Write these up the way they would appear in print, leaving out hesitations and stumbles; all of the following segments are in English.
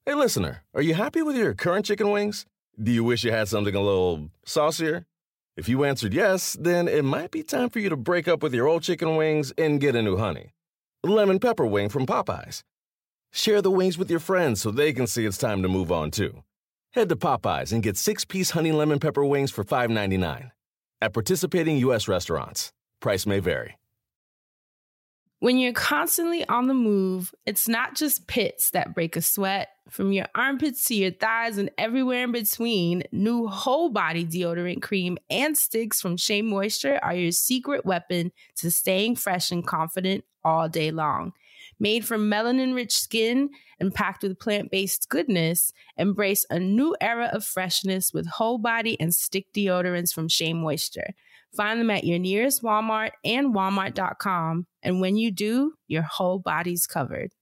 Hey, listener, are you happy with your current chicken wings? Do you wish you had something a little saucier? If you answered yes, then it might be time for you to break up with your old chicken wings and get a new honey. Lemon pepper wing from Popeyes. Share the wings with your friends so they can see it's time to move on too. Head to Popeyes and get 6-piece honey lemon pepper wings for $5.99. At participating U.S. restaurants. Price may vary. When you're constantly on the move, it's not just pits that break a sweat. From your armpits to your thighs and everywhere in between, new whole body deodorant cream and sticks from Shea Moisture are your secret weapon to staying fresh and confident all day long. Made from melanin-rich skin and packed with plant-based goodness, embrace a new era of freshness with whole body and stick deodorants from Shea Moisture. Find them at your nearest Walmart and walmart.com. And when you do, your whole body's covered.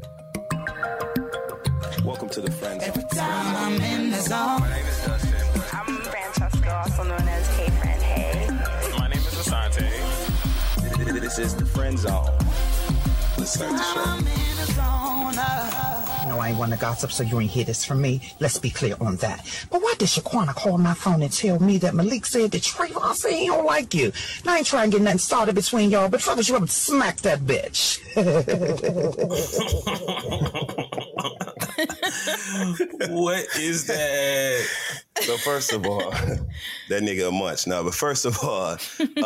Welcome to the Friends. Every time I'm in the zone. My name is Dustin. I'm Francesca, also known as Hey Friend Hey. My name is Asante. This is the Friend Zone. Let's start the show. I'm in the zone. No, I ain't one to gossip, so you ain't hear this from me. Let's be clear on that. But why did Shaquana call my phone and tell me that Malik said that Trayvon said he don't like you? And I ain't trying to get nothing started between y'all, but fellas, you ever smack that bitch? What is that? So first of all, that nigga a munch. No, but first of all,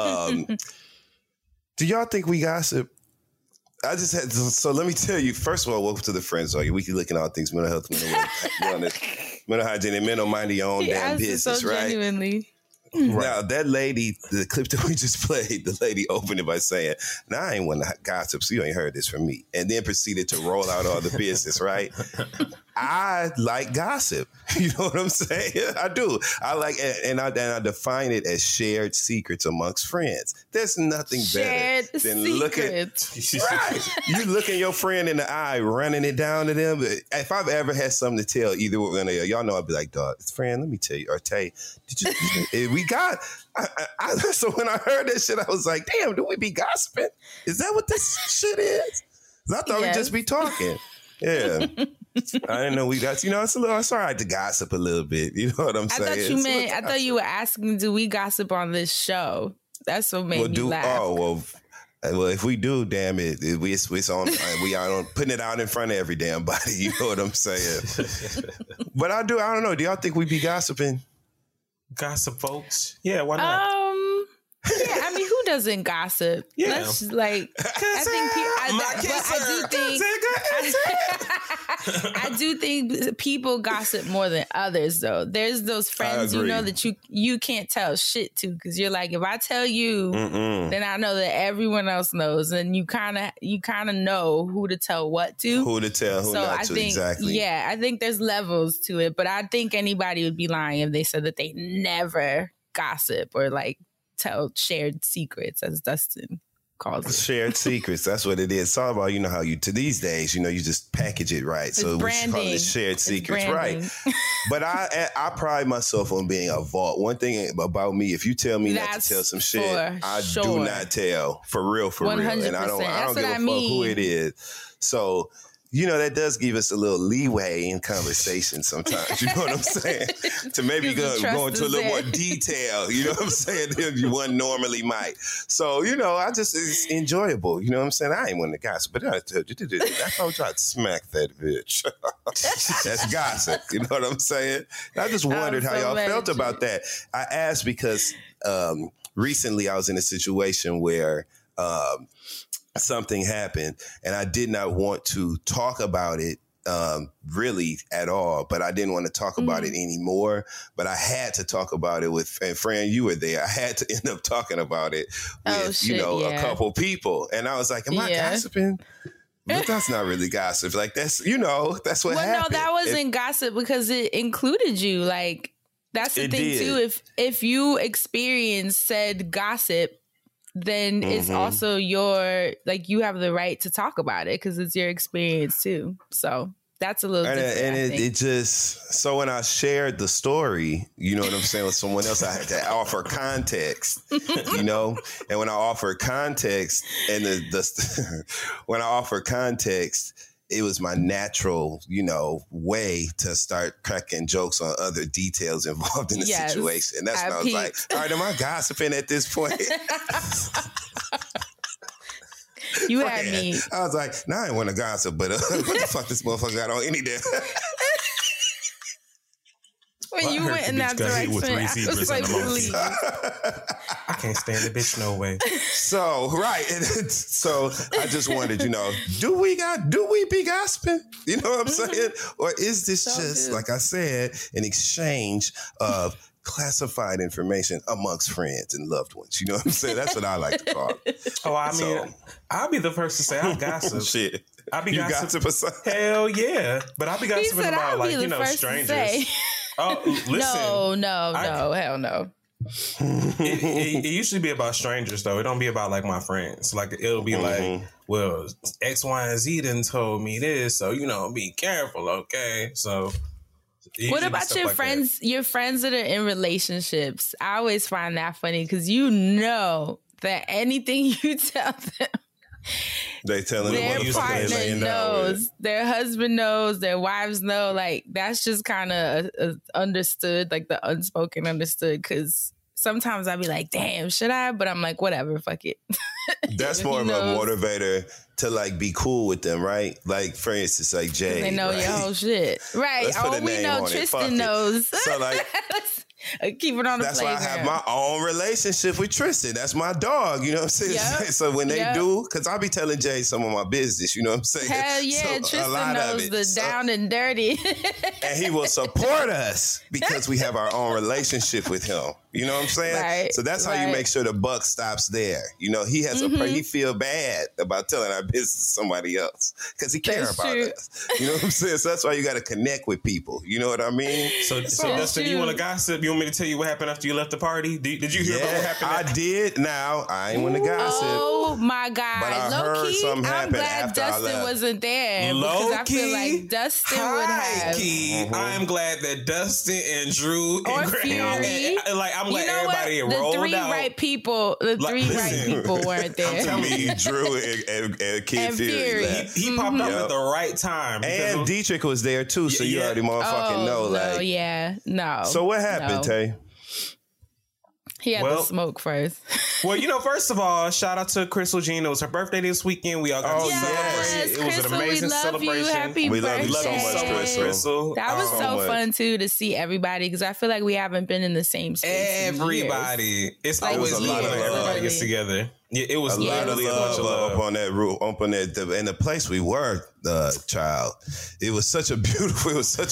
do y'all think we gossip? I just had to, so let me tell you, first of all, welcome to the Friends Zone. We can look at all things mental health, mental wellness, mental hygiene, and mental mind your own damn business, so right? Genuinely. Now, that lady, the clip that we just played, the lady opened it by saying, "Nah, I ain't one to gossip, so you ain't heard this from me." And then proceeded to roll out all the business, right? I like gossip. You know what I'm saying? I do. I like, and I define it as shared secrets amongst friends. There's nothing better than looking. Right. You looking your friend in the eye, running it down to them. If I've ever had something to tell either one of y'all know I'd be like, "Dog, friend, let me tell you," or Tay, we got. So when I heard that shit, I was like, "Damn, do we be gossiping? Is that what this shit is?" I thought we'd just be talking. Yeah. I didn't know we got, it's a little, it's all right to gossip a little bit. You know what I'm saying? I thought you were asking, do we gossip on this show? That's what made me laugh. Oh, well, if we do, damn it, it's on, we are putting it out in front of every damn body. You know what I'm saying? But I don't know. Do y'all think we be gossiping? Gossip, folks? Yeah, why not? Yeah, I mean, who doesn't gossip? Yeah. Let's I do think people gossip more than others, though. There's those friends you know that you can't tell shit to because you're like, if I tell you, then I know that everyone else knows, and you kind of know who to tell what to, who not to. Exactly. Yeah, I think there's levels to it, but I think anybody would be lying if they said that they never gossip or tell shared secrets, as Dustin calls it. Shared secrets, that's what it is. It's all about, how you, to these days, you just package it right. So we call it shared secrets, right? But I pride myself on being a vault. One thing about me, if you tell me not to tell some shit, I do not tell. For real. 100%. And I don't give a fuck who it is. So, that does give us a little leeway in conversation sometimes. You know what I'm saying? To maybe go into a little more detail. You know what I'm saying? Than you one normally might. So, it's enjoyable. You know what I'm saying? I ain't one to gossip, but I told you, I told you I'd smack that bitch. That's gossip. You know what I'm saying? And I just wondered how y'all felt about that. I asked because recently I was in a situation where something happened and I did not want to talk about it really at all, but I didn't want to talk about it anymore, but I had to talk about it with, and Fran, you were there. I had to end up talking about it with, a couple people. And I was like, am I gossiping? But that's not really gossip. That's, that's what happened. No, that wasn't gossip because it included you. That's the thing too. If you experience said gossip, then it's also your, you have the right to talk about it because it's your experience too. So that's a little different. And it just, so when I shared the story, you know what I'm saying, with someone else, I had to offer context, and when I offer context and when I offer context it was my natural, way to start cracking jokes on other details involved in the situation. And that's when I was like, all right, am I gossiping at this point? You had me. I was like, I ain't want to gossip, but what the fuck this motherfucker got on any day? When you went in that direction, I was like, please. I can't stand the bitch no way. So, right. So I just wondered, do we be gossiping? You know what I'm saying? Or is this just, like I said, an exchange of classified information amongst friends and loved ones? You know what I'm saying? That's what I like to call it. Oh, I mean, I'll be the first to say I gossip. Shit. I'll be gossip or something? Hell yeah. But I'll be gossiping about, strangers. Oh, listen. No, hell no. It usually be about strangers, though. It don't be about, like, my friends. Like, it'll be like, well, X, Y, and Z done told me this, so, be careful, okay? So... What about your friends? Your friends that are in relationships? I always find that funny because that anything you tell them, they telling their partner knows, their husband knows, their wives know. Like that's just kind of understood, like the unspoken understood. Because sometimes I'd be like, "Damn, should I?" But I'm like, "Whatever, fuck it." That's more of a motivator to like be cool with them, right? Like for instance, like Jay. They know your whole shit, right? We know Tristan knows. So like, keep it on the playground. That's why I have my own relationship with Tristan. That's my dog. You know what I'm saying? Yep. So when they do, because I'll be telling Jay some of my business. You know what I'm saying? Hell yeah, so Tristan knows the down and dirty, and he will support us because we have our own relationship with him. You know what I'm saying? Right, so that's how you make sure the buck stops there. He has he feel bad about telling our business to somebody else because he cares about us. You know what I'm saying? So that's why you got to connect with people. You know what I mean? So Dustin, you want to gossip? You want me to tell you what happened after you left the party? Did you hear about what happened? I did. Now I ain't want to gossip. Oh my God! But I heard something I'm glad Dustin wasn't there because I feel like Dustin would have. I am glad that Dustin and Drew and Fury, I'm glad everybody rolled out. The three right people weren't there. I'm telling you, Drew and Kid Fury. He popped up at the right time. And Dietrich was there too, so you already motherfucking know. No. So what happened, Tay? He had to smoke first. Well, first of all, shout out to Crystal Jean. It was her birthday this weekend. We all got to celebrate. It was an amazing celebration. We love you so much, Crystal. That was so fun too to see everybody because I feel like we haven't been in the same space. Everybody, it's always a lot of everybody gets together. Yeah, it was a lot of love up on that roof, and the place we were, child. It was such a beautiful.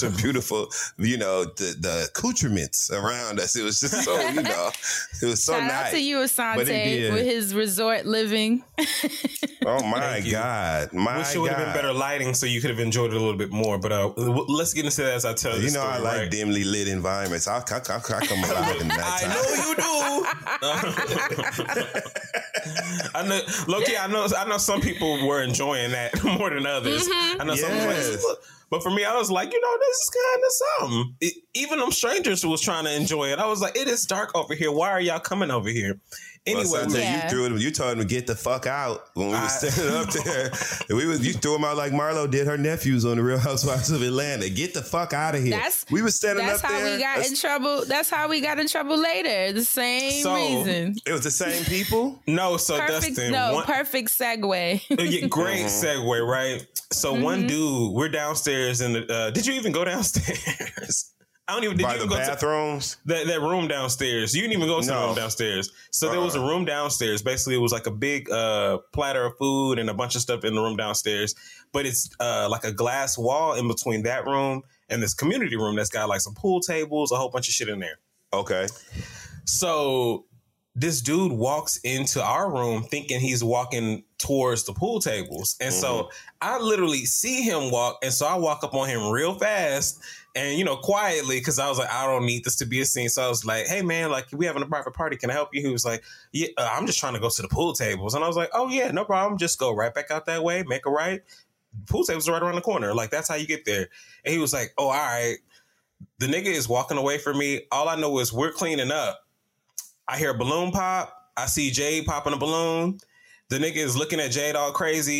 The accoutrements around us. It was just so, it was so nice. Shout out to you, Asante, with his resort living. Oh my God, Wish it would have been better lighting so you could have enjoyed it a little bit more. But let's get into that as I tell you. I like dimly lit environments. I'll come alive in that time. I know you do. I know, Loki. I know some people were enjoying that more than others. I know some people, but for me, I was like, this is kind of something. Even them strangers who was trying to enjoy it, I was like, it is dark over here. Why are y'all coming over here? Anyway, you told him to get the fuck out when we were standing up there. You threw him out like Marlo did her nephews on the Real Housewives of Atlanta. Get the fuck out of here. We were standing up there. That's how we got in trouble. That's how we got in trouble later. The same reason. It was the same people? No, so Dustin. Perfect segue. Great segue, right? So one dude, we're downstairs in the. Did you even go downstairs? I don't even. Did By you the even go bathrooms? That room downstairs. You didn't even go to the room downstairs. So there was a room downstairs. Basically, it was like a big platter of food and a bunch of stuff in the room downstairs. But it's like a glass wall in between that room and this community room that's got like some pool tables, a whole bunch of shit in there. Okay. So this dude walks into our room thinking he's walking towards the pool tables. And so I literally see him walk. And so I walk up on him real fast and, quietly, because I was like, I don't need this to be a scene. So I was like, hey, man, like, we having a private party. Can I help you? He was like, yeah, I'm just trying to go to the pool tables. And I was like, oh, yeah, no problem. Just go right back out that way. Make a right. Pool tables are right around the corner. Like, that's how you get there. And he was like, oh, all right. The nigga is walking away from me. All I know is we're cleaning up. I hear a balloon pop. I see Jade popping a balloon. The nigga is looking at Jade all crazy.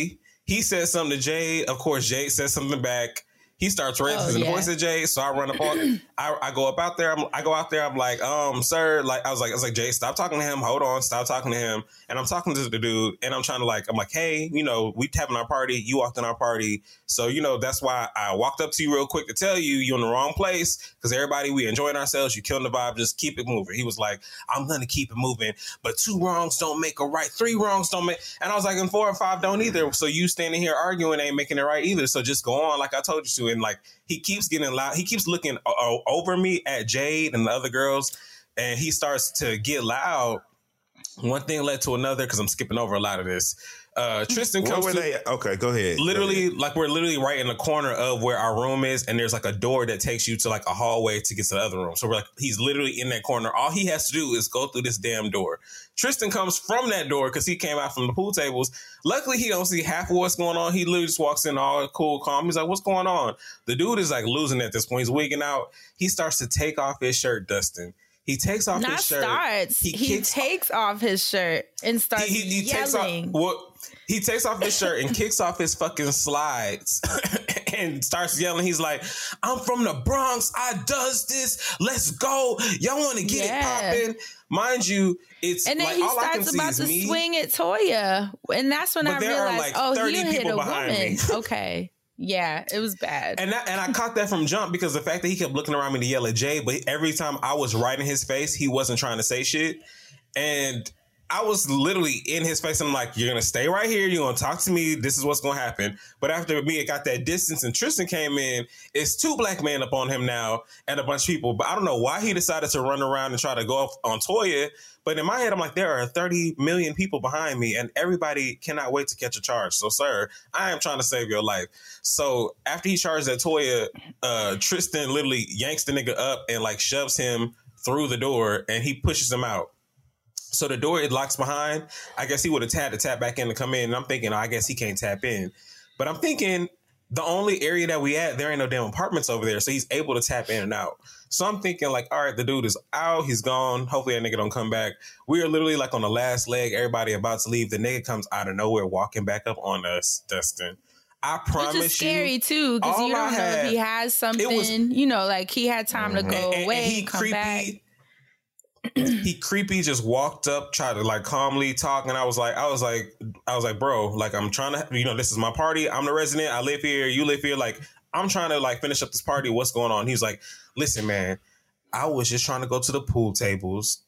He says something to Jade. Of course, Jade says something back. He starts raising the voice of Jade, so I run up on. I go up out there. I go out there. I'm like, sir, like I was like, Jade, stop talking to him. Hold on, stop talking to him. And I'm talking to the dude, and I'm trying to I'm like, hey, we having our party. You walked in our party, so that's why I walked up to you real quick to tell you you're in the wrong place because everybody we enjoying ourselves. You killing the vibe. Just keep it moving. He was like, I'm gonna keep it moving, but 2 wrongs don't make a right. 3 wrongs don't make. And I was like, and 4 and 5 don't either. So you standing here arguing ain't making it right either. So just go on like I told you to. And like he keeps getting loud. He keeps looking over me at Jade and the other girls, and he starts to get loud. One thing led to another because I'm skipping over a lot of this. Tristan comes. Where were they? Okay, go ahead. Literally, we're literally right in the corner of where our room is, and there's a door that takes you to a hallway to get to the other room. So we're he's literally in that corner. All he has to do is go through this damn door. Tristan comes from that door because he came out from the pool tables. Luckily, he don't see half of what's going on. He literally just walks in all cool, calm. He's like, what's going on? The dude is losing at this point. He's wigging out. He starts to take off his shirt, Dustin. He takes off his shirt. He takes off his shirt and starts yelling. He takes off his shirt and kicks off his fucking slides and starts yelling. He's like, I'm from the Bronx. I does this. Let's go. Y'all want to get it popping? Mind you, it's and then he starts about to swing at Toya. And that's when I realized, he hit a woman. Okay. Yeah, it was bad. And I caught that from jump because the fact that he kept looking around me to yell at Jay, but every time I was right in his face, he wasn't trying to say shit. And I was literally in his face. I'm like, you're going to stay right here. You're going to talk to me. This is what's going to happen. But after me, it got that distance and Tristan came in. It's 2 black men up on him now and a bunch of people. But I don't know why he decided to run around and try to go off on Toya. But in my head, I'm like, there are 30 million people behind me and everybody cannot wait to catch a charge. So, sir, I am trying to save your life. So after he charged at Toya, Tristan literally yanks the nigga up and shoves him through the door and he pushes him out. So the door, it locks behind. I guess he would have had to tap back in to come in. And I'm thinking, I guess he can't tap in. But I'm thinking the only area that we at, there ain't no damn apartments over there. So he's able to tap in and out. So I'm thinking all right, the dude is out. He's gone. Hopefully that nigga don't come back. We are literally on the last leg. Everybody about to leave. The nigga comes out of nowhere walking back up on us, Dustin. I promise you. It's just scary too because you don't know if he has something, he had time to go away, come back. He creepy just walked up, tried to calmly talk, and I was like, bro, I'm trying to, this is my party. I'm the resident. I live here. You live here. I'm trying to finish up this party. What's going on? He's like, listen, man, I was just trying to go to the pool tables.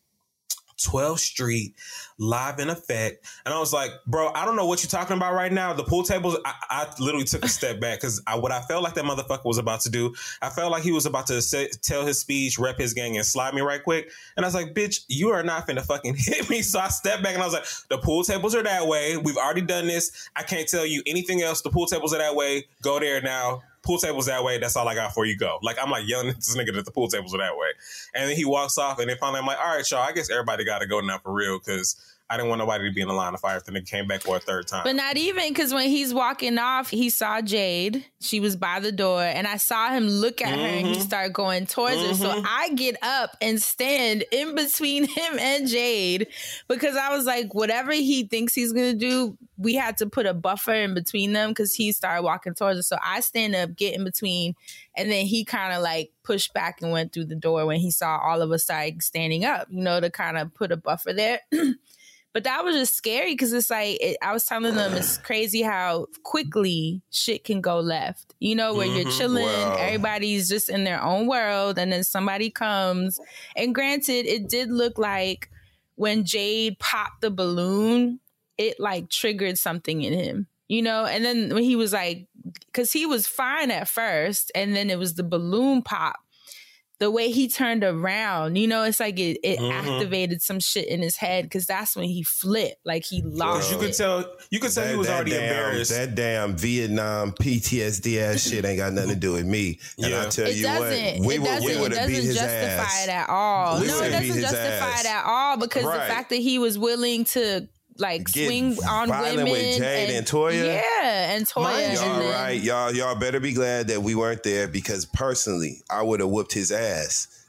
12th Street, live in effect. And I was like, bro, I don't know what you're talking about right now. The pool tables, I literally took a step back because what I felt like that motherfucker was about to do, I felt like he was about to tell his speech, rep his gang, and slide me right quick. And I was like, bitch, you are not finna fucking hit me. So I stepped back and I was like, the pool tables are that way. We've already done this. I can't tell you anything else. The pool tables are that way. Go there now. Pool tables that way. That's all I got for you. Go. I'm yelling at this nigga that the pool tables are that way. And then he walks off and then finally I'm like, all right, y'all, I guess everybody got to go now for real because I didn't want nobody to be in the line of fire if the nigga came back for a 3rd time. But not even because when he's walking off, he saw Jade. She was by the door and I saw him look at her and he started going towards her. So I get up and stand in between him and Jade because I was like, whatever he thinks he's going to do, we had to put a buffer in between them because he started walking towards us. So I stand up, get in between, and then he kind of pushed back and went through the door when he saw all of us start standing up, to kind of put a buffer there. But that was just scary because it's I was telling them it's crazy how quickly shit can go left. Where you're chilling, everybody's just in their own world, and then somebody comes. And granted, it did look like when Jade popped the balloon, it triggered something in him, And then when he was because he was fine at first, and then it was the balloon pop. The way he turned around, it's it activated some shit in his head because that's when he flipped, he lost. You could tell he was already embarrassed. That damn Vietnam PTSD ass shit ain't got nothing to do with me. And I tell you what, we would have beat his ass. It doesn't justify it at all. It doesn't justify it at all because the fact that he was willing to swing on women with Jade and Toya. Yeah, and Toya. Y'all right. Y'all better be glad that we weren't there because personally, I would have whooped his ass.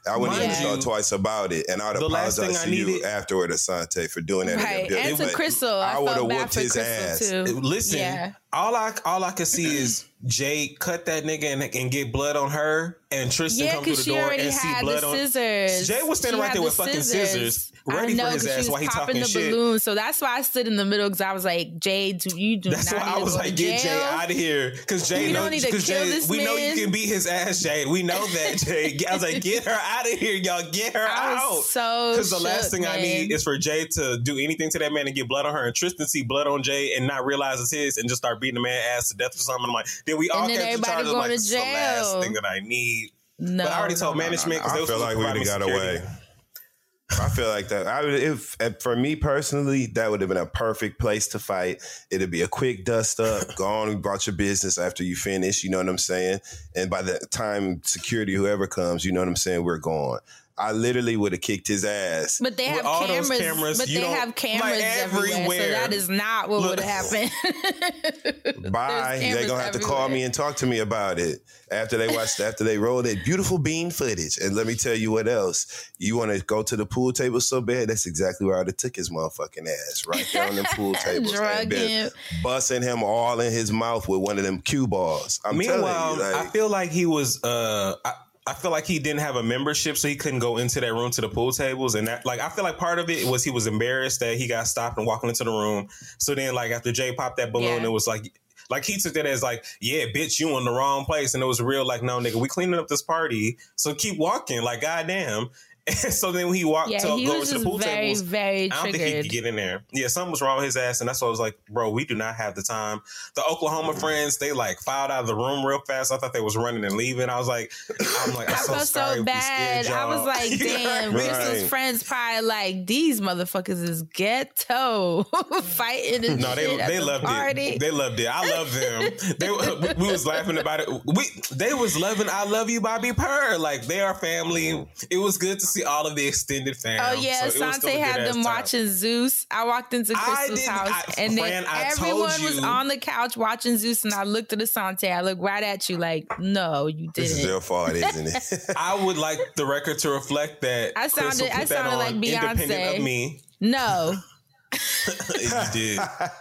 I wouldn't even thought twice about it, and I'd apologize to you afterward, Asante, for doing that. Right, and to Crystal, I would have whooped his ass. Too. Listen, all I could see is Jay cut that nigga and get blood on her, and Tristan come through the door and see blood on. Scissors. Jay was standing right there with fucking scissors, ready for his ass while he talking shit. Balloon, so that's why I stood in the middle because I was like, Jay, That's why I was like, get Jay out of here, because Jay knows. We know you can beat his ass, Jay. We know that, Jay. I was like, get her out of here, y'all. Get her out. So because the last thing I need is for Jay to do anything to that man and get blood on her, and Tristan see blood on Jay and not realize it's his and just start beating the man ass to death or something. I'm like, then we all catch the charges. Like, this is the last thing that I need. No, but I already told management because I feel like we would have got away. I feel like that. If for me personally, that would have been a perfect place to fight. It'd be a quick dust up, go on about your business after you finish. You know what I'm saying? And by the time security, whoever comes, you know what I'm saying, we're gone. I literally would have kicked his ass. But they have cameras. But they have cameras everywhere. So that is not what would have happened. Bye. They're gonna have to call me and talk to me about it after they roll that beautiful bean footage. And let me tell you what else. You want to go to the pool table so bad? That's exactly where I would have took his motherfucking ass right there on the pool tables. Busting him all in his mouth with one of them cue balls. Meanwhile, I feel like he was. I feel like he didn't have a membership, so he couldn't go into that room to the pool tables. And that, like, I feel like part of it was he was embarrassed that he got stopped and walking into the room. So then, like, after Jay popped that balloon, it was like he took that as like, yeah, bitch, you in the wrong place. And it was real like, no, nigga, we cleaning up this party. So keep walking. Like, goddamn. And so then when he walked to go over to the pool tables, I don't think he could get in there. Yeah, something was wrong with his ass, and that's why I was like, bro, we do not have the time. The Oklahoma friends, they like filed out of the room real fast. I thought they was running and leaving. I'm like, I'm so sorry. So bad. I was like, damn, Crystal's friends probably like, these motherfuckers is ghetto fighting and no, they loved it. They loved it. I love them. We was laughing about it. They was loving I Love You, Bobby Purr. Like, they are family. It was good to see all of the extended fam. Oh yeah, so Sante had them watching Zeus. I walked into Crystal's house and then everyone was on the couch watching Zeus, and I looked at Asante. I looked right at you like, no, you didn't. This is their fault, isn't it? I would like the record to reflect that I sounded like Beyonce. Independent of me. No. You did.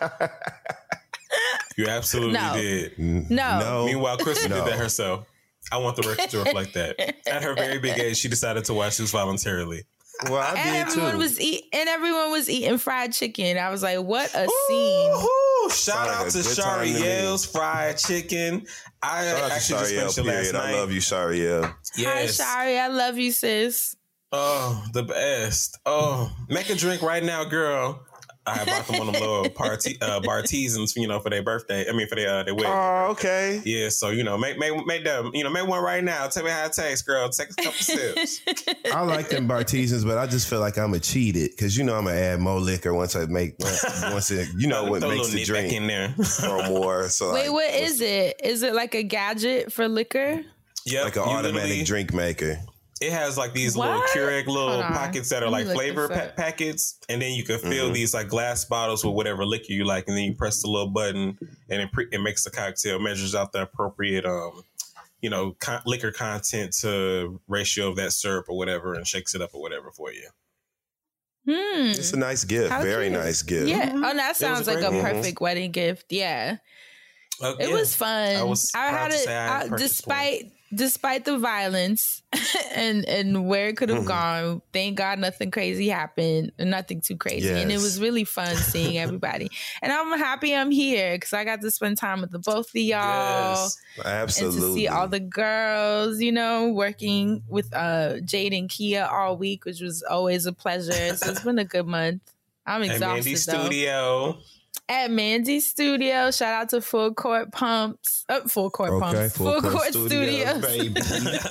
You absolutely did. No. Meanwhile, Crystal did that herself. I want the record to reflect that. At her very big age, she decided to watch this voluntarily. Well, I did too. Everyone was eating fried chicken. I was like, what a scene. Shout out to Shariel's fried chicken. I actually just finished it last night. I love you, Shariel. Yes. Hi, Shari. I love you, sis. Oh, the best. Oh, make a drink right now, girl. I bought them on them little Bartesans, for their birthday. I mean, for their wedding. Oh, okay. Yeah, so make them, make one right now. Tell me how it tastes, girl. Take a couple sips. I like them Bartesans, but I just feel like I'm a cheated because I'm gonna add more liquor once I make what makes the drink back in there or more. So wait, what is it? Is it like a gadget for liquor? Yeah, like an automatic drink maker. It has like these little Keurig little pockets that are like flavor packets. And then you can fill these like glass bottles with whatever liquor you like. And then you press the little button and it makes the cocktail, measures out the appropriate, liquor content to ratio of that syrup or whatever and shakes it up or whatever for you. It's a nice gift. Very nice gift. Yeah. Oh, that sounds like a perfect wedding gift. Yeah. It was fun. I had it despite the violence and where it could have gone. Thank God nothing crazy happened. Nothing too crazy. Yes. And it was really fun seeing everybody. And I'm happy I'm here because I got to spend time with the both of y'all. Yes, absolutely. And to see all the girls, working with Jade and Kia all week, which was always a pleasure. So it's been a good month. I'm exhausted, Mandy Studio. At Mandy's Studio. Shout out to Full Court Pumps. Full Court Studios. Baby.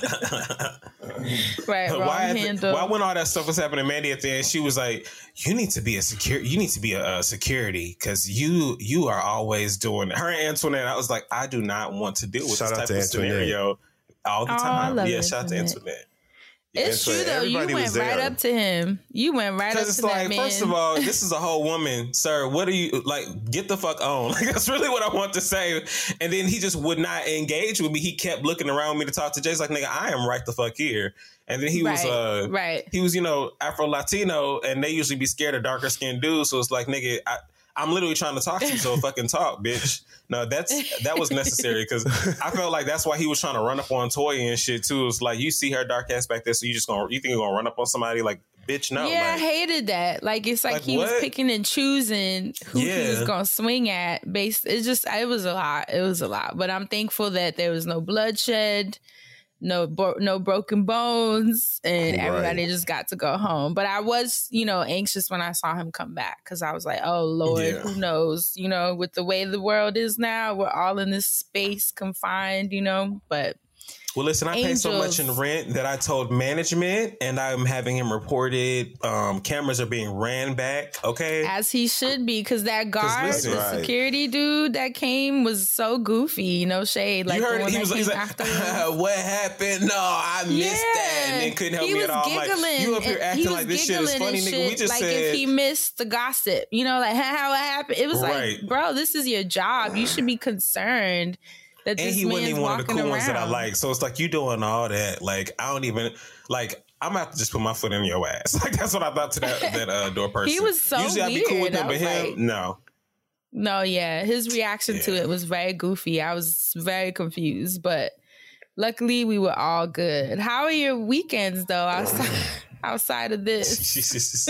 Right, why when all that stuff was happening, Mandy at the end, she was like, you need to be a security because you are always doing it. Her and Antoinette, I was like, I do not want to deal with this type of scenario all the time. Shout out to Antoinette. It's true though. You went right up to him. You went right up to that man. First of all, this is a whole woman, sir. What are you like? Get the fuck on. Like that's really what I want to say. And then he just would not engage with me. He kept looking around me to talk to Jay's like, nigga, I am right the fuck here. And then he was he was, Afro Latino, and they usually be scared of darker skinned dudes. So it's like, nigga, I'm literally trying to talk to you, so fucking talk, bitch. No, that was necessary because I felt like that's why he was trying to run up on Toya and shit too. It's like you see her dark ass back there, so you think you're gonna run up on somebody? Like, bitch, no. Yeah, I hated that. Like it's like he was picking and choosing who he was gonna swing at. It was a lot. It was a lot. But I'm thankful that there was no bloodshed. No broken bones, and everybody just got to go home. But I was, anxious when I saw him come back because I was like, oh, Lord, who knows? With the way the world is now, we're all in this space confined, but... Well, listen, I paid so much in rent that I told management, and I'm having him reported. Cameras are being ran back, okay? As he should be, because that guard, security dude that came was so goofy, no shade. Like, you heard he was like, what happened? No, I missed that, and then couldn't help me at all. Giggling, like, you up here acting like this shit is funny, nigga. We just like said... if he missed the gossip, like how it happened. It was like, bro, this is your job. You should be concerned. And he wasn't even one of the cool ones that I like. So it's like you doing all that. Like I don't even like. I'm gonna have to just put my foot in your ass. Like that's what I thought to that door person. He was so usually weird. I'd be cool with him, but him like, no. Yeah, his reaction to it was very goofy. I was very confused, but luckily we were all good. How are your weekends though? Outside of this,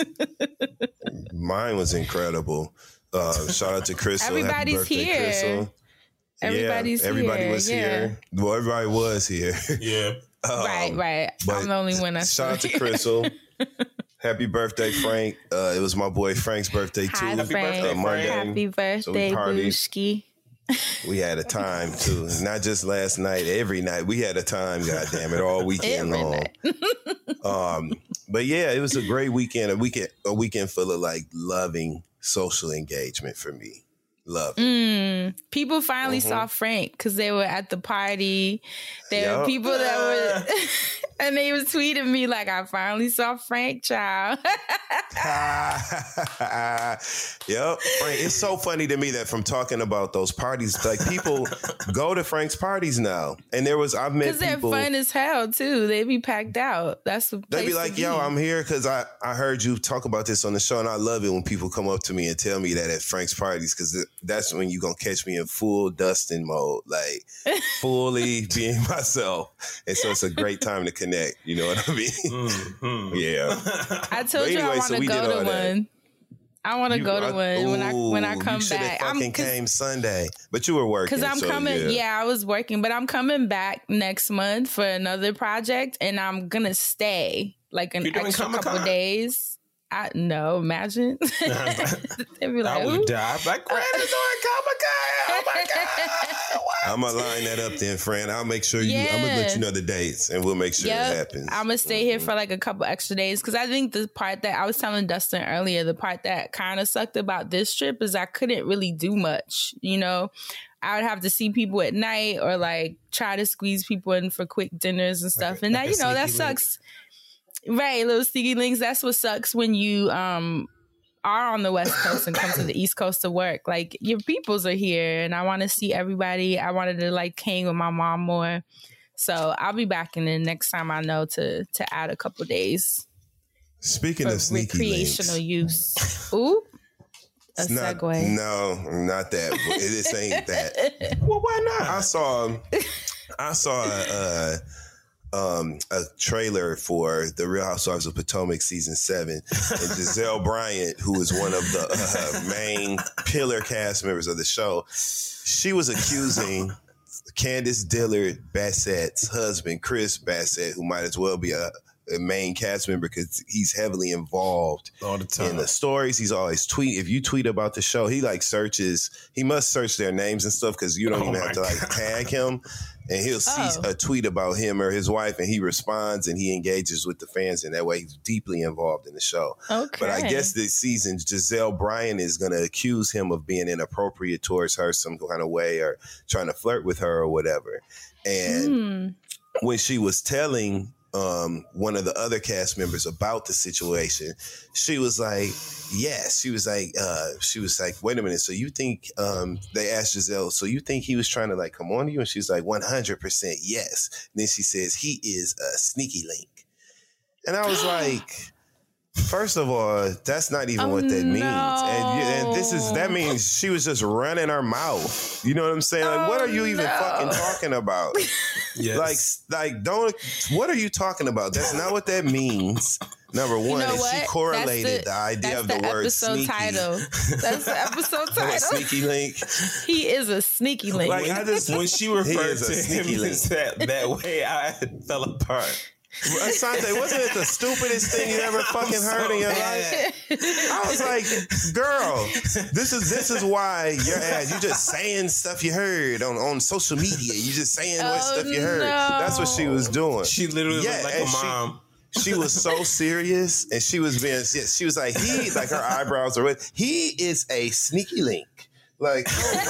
mine was incredible. Shout out to Crystal. Everybody's Happy birthday, here. Crystal. Everybody was here. Well, everybody was here. Yeah. Right. I'm the only one. Shout out to Crystal. Happy birthday, Frank. It was my boy Frank's birthday too. Happy birthday, Monday. Happy birthday, Booski. We had a time too. Not just last night, every night. We had a time, goddamn it, all weekend long. But yeah, it was a great weekend. A weekend full of like loving social engagement for me. Love it. People finally saw Frank because they were at the party. There were people that were, and they was tweeting me like, "I finally saw Frank, child." Yep, Frank. It's so funny to me that from talking about those parties, like people go to Frank's parties now, and I've met people because they're fun as hell too. They be packed out. That's the place they be like, "Yo, I'm here because I heard you talk about this on the show, and I love it when people come up to me and tell me that at Frank's parties because that's when you're gonna catch me in full Dustin mode, like fully being myself." And so it's a great time to connect. You know what I mean? Mm-hmm. Yeah. I told you I want to go to one. I want to go to one when I come back. I came Sunday, but you were working. Because I'm coming. Yeah, I was working, but I'm coming back next month for another project, and I'm gonna stay like an extra couple of days. No, imagine. They'd be like, I would die. Like, Grant is doing Comic-Con. Oh my God. I'm going to line that up then, friend. I'll make sure I'm going to let you know the dates and we'll make sure it happens. I'm going to stay here for like a couple extra days because I think the part that I was telling Dustin earlier, the part that kind of sucked about this trip is I couldn't really do much, I would have to see people at night or like try to squeeze people in for quick dinners and stuff. And that, that sucks. Right, little sneaky links. That's what sucks when you are on the West Coast and come to the East Coast to work. Like your peoples are here, and I want to see everybody. I wanted to like hang with my mom more, so I'll be back in the next time I know to add a couple days. Speaking of sneaky recreational use, ooh, a segue. No, not that. This ain't that. Well, why not? I saw a trailer for The Real Housewives of Potomac season 7, and Giselle Bryant, who is one of the main pillar cast members of the show, she was accusing Candace Dillard Bassett's husband, Chris Bassett, who might as well be a main cast member because he's heavily involved all the time in the stories. He's always if you tweet about the show, he like he must search their names and stuff because you don't even have to like tag him. And he'll see a tweet about him or his wife, and he responds and he engages with the fans. And that way he's deeply involved in the show. Okay. But I guess this season, Giselle Bryant is going to accuse him of being inappropriate towards her some kind of way or trying to flirt with her or whatever. And when she was telling one of the other cast members about the situation, she was like, yes. She was like, wait a minute. So you think, they asked Giselle, so you think he was trying to like come on to you? And she's like, 100% yes. And then she says, he is a sneaky link. And I was like, first of all, that's not even what that means. And that means she was just running her mouth. You know what I'm saying? Like, what are you even fucking talking about? Yes. What are you talking about? That's not what that means. Number one, she correlated the idea of the word sneaky. That's the episode title. Sneaky link. He is a sneaky link. Like, when she referred to him that way, I fell apart. Asante, wasn't it the stupidest thing you ever fucking heard in your life? I was like, girl, this is why your ass, you just saying stuff you heard on social media. You just saying what stuff you heard. That's what she was doing. She literally looked like a mom. She was so serious, and she was like, her eyebrows are red. He is a sneaky link. Like,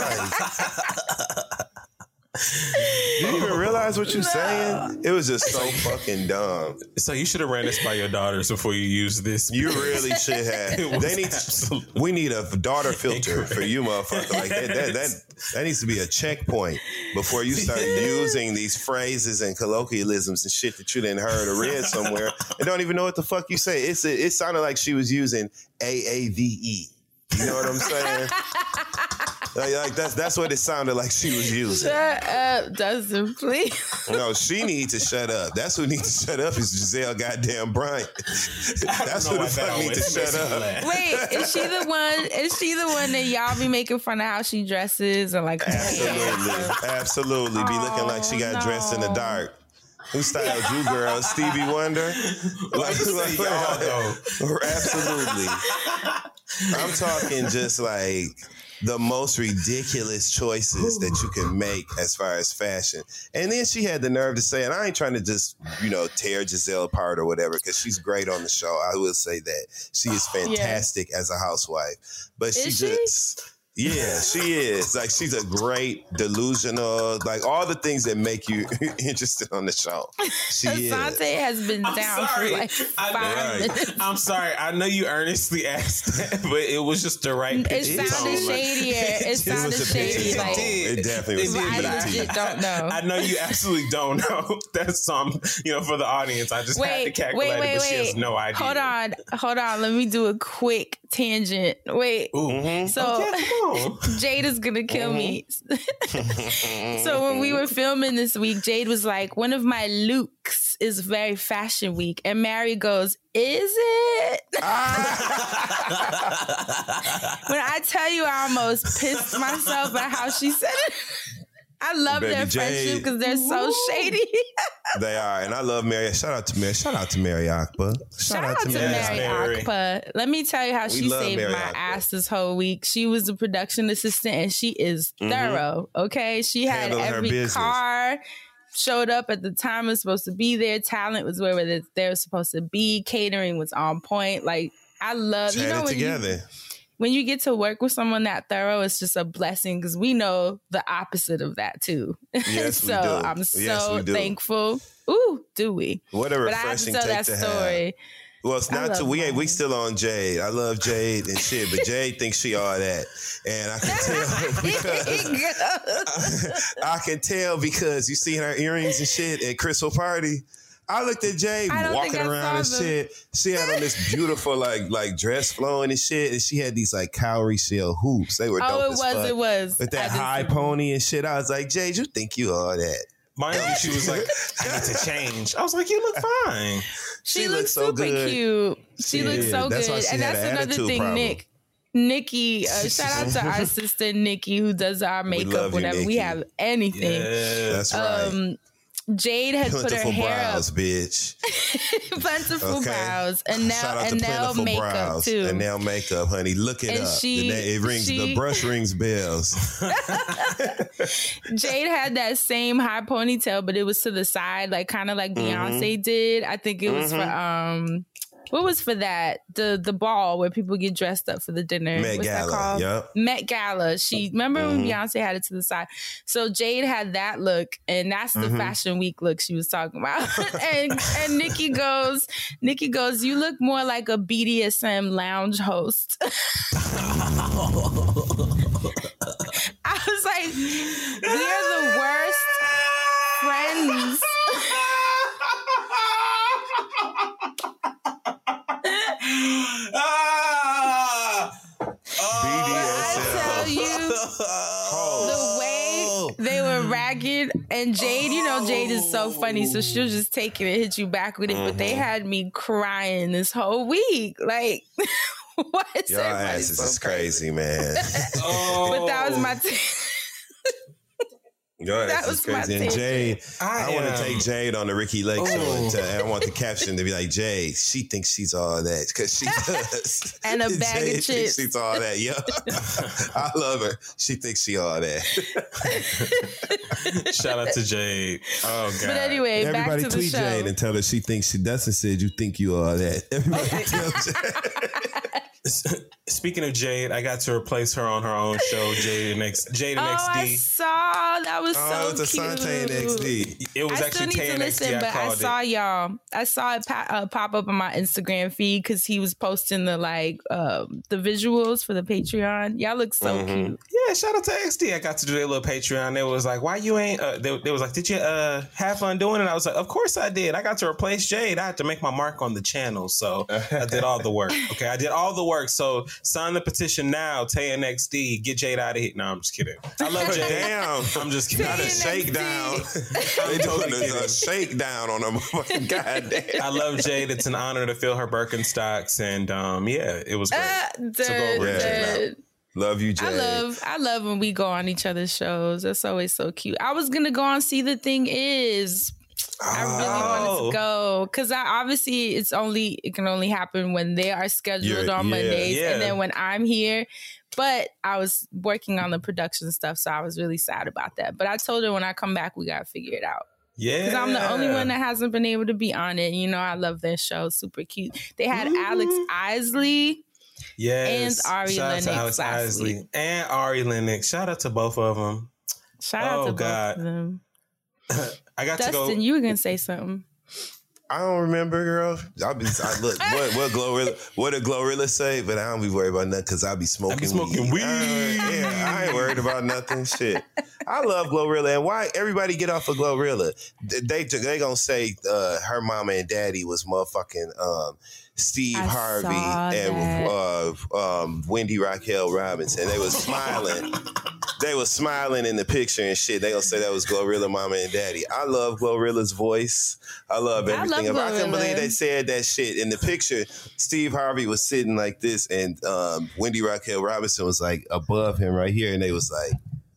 you didn't even realize what you're saying? It was just so fucking dumb. So you should have ran this by your daughters before you used this. You really should have. We need a daughter filter for you, motherfucker. Like that needs to be a checkpoint before you start using these phrases and colloquialisms and shit that you didn't heard or read somewhere and don't even know what the fuck you say. It sounded like she was using AAVE. You know what I'm saying? Like that's what it sounded like she was using. Shut up, Dustin, please. No, she needs to shut up. That's who needs to shut up is Giselle goddamn Bryant. That's who the fuck needs to shut up. Wait, is she the one that y'all be making fun of how she dresses and like Absolutely. Be looking like she got dressed in the dark. Who styled you, girl? Stevie Wonder? Absolutely. I'm talking just like the most ridiculous choices that you can make as far as fashion. And then she had the nerve to say, and I ain't trying to just, tear Giselle apart or whatever, because she's great on the show. I will say that. She is fantastic as a housewife. But yeah, she is. Like, she's a great, delusional, like all the things that make you interested on the show. She Asante has been down for like 5 minutes. I'm sorry. I know you earnestly asked that, but it was just the right pitch. It sounded shadier. It sounded shady. It definitely was. I legit don't know. I know you absolutely don't know. That's for the audience. I just had to calculate it, but she has no idea. Hold on. Let me do a quick tangent. Wait. Mm-hmm. So Jade is gonna kill me. So when we were filming this week, Jade was like, one of my looks is very fashion week. And Mary goes, is it? When I tell you I almost pissed myself at how she said it. I love their friendship because they're so shady. They are. And I love Mary. Shout out to Mary. Shout out to Mary Akpa. Shout out to Mary Akpa. Let me tell you how she saved Mary my ass this whole week. She was the production assistant and she is thorough. Okay. She had every car showed up at the time it was supposed to be there. Talent was where they're supposed to be. Catering was on point. Like, I love when you get to work with someone that thorough, it's just a blessing because we know the opposite of that too. Yes, so we do. I'm so thankful. Ooh, do we? What a refreshing take to have. Well, it's not too. We still on Jade. I love Jade and shit, but Jade thinks she all that, and I can tell because you see her earrings and shit at Crystal Party. I looked at Jade walking around and shit. She had on this beautiful like dress flowing and shit, and she had these like cowrie shell hoops. They were dope as fuck. It was with that high pony and shit. I was like, Jade, you think you all that? Mind you, she was like, I need to change. I was like, you look fine. She looks so good. Cute. She looks so good, and that's another thing, problem. Nikki, shout out to our sister Nikki who does our makeup whenever we have anything. Yeah, that's right. Jade had put her hair brows, up. Bitch. Plentiful brows. And nail makeup brows too. And nail makeup, honey. Look it up. The brush rings bells. Jade had that same high ponytail, but it was to the side, like kind of like Beyonce did. I think it was for what was for that? The ball where people get dressed up for the dinner. Met What's Gala, that called? yep. Met Gala. Remember when Beyonce had it to the side? So Jade had that look, and that's the Fashion Week look she was talking about. and Nikki goes, you look more like a BDSM lounge host. I was like, we're the worst friends. BDSM. I tell you, the way they were ragged, and Jade, you know, Jade is so funny, so she'll just take it and hit you back with it. But they had me crying this whole week, like. What is Your asses is crazy, man. But that was my Your ass is crazy. And Jade, I want to take Jade on the Ricky Lake show. And I want the caption to be like, Jade, she thinks she's all that because she does. And a bag Jade of chips. She's all that. Yeah. I love her. She thinks she all that. Shout out to Jade. Oh, God. But anyway, everybody back to the tweet show. Jade and tell her she thinks she doesn't said you think you all that. Everybody tell Jade. Speaking of Jade, I got to replace her on her own show, Jade and XD. I saw that was so it was cute. Asante and XD. It was I actually still need Tay to and listen, XD. but I saw y'all. I saw it pop up on my Instagram feed because he was posting the the visuals for the Patreon. Y'all look so cute. Yeah, shout out to XD. I got to do their little Patreon. They was like, why you ain't, they was like, did you have fun doing it? I was like, of course I did. I got to replace Jade. I had to make my mark on the channel. So I did all the work. Okay, I did all the work. So sign the petition now, Tay and XD. Get Jade out of here. No, I'm just kidding. I love Jade. Damn. I'm just kidding. Not a shakedown. They doing a shakedown on them. Goddamn. I love Jade. It's an honor to fill her Birkenstocks. And yeah, it was great. To go over Jade. Love you, Jade. I love when we go on each other's shows. That's always so cute. I was gonna go on See the Thing Is. I really wanted to go because obviously it can only happen when they are scheduled on Mondays and then when I'm here. But I was working on the production stuff, so I was really sad about that. But I told her when I come back, we gotta figure it out. Yeah, because I'm the only one that hasn't been able to be on it. You know, I love their show, super cute. They had Alex Isley. Yes. And Ari Lennox. Lennox last week. And Ari Lennox. Shout out to both of them. Shout out to both of them. I got Dustin, to go. you were going to say something. I don't remember, girl. I look. What did Glorilla say? But I don't be worried about nothing because I be smoking weed. I ain't worried about nothing. Shit. I love Glorilla, and why everybody get off of Glorilla? They gonna say her mama and daddy was motherfucking Steve Harvey and Wendy Raquel Robinson. They was smiling. They was smiling in the picture and shit. They gonna say that was Glorilla mama and daddy. I love Glorilla's voice. I love everything. I couldn't believe they said that shit. In the picture, Steve Harvey was sitting like this and Wendy Raquel Robinson was like above him right here. And they was like...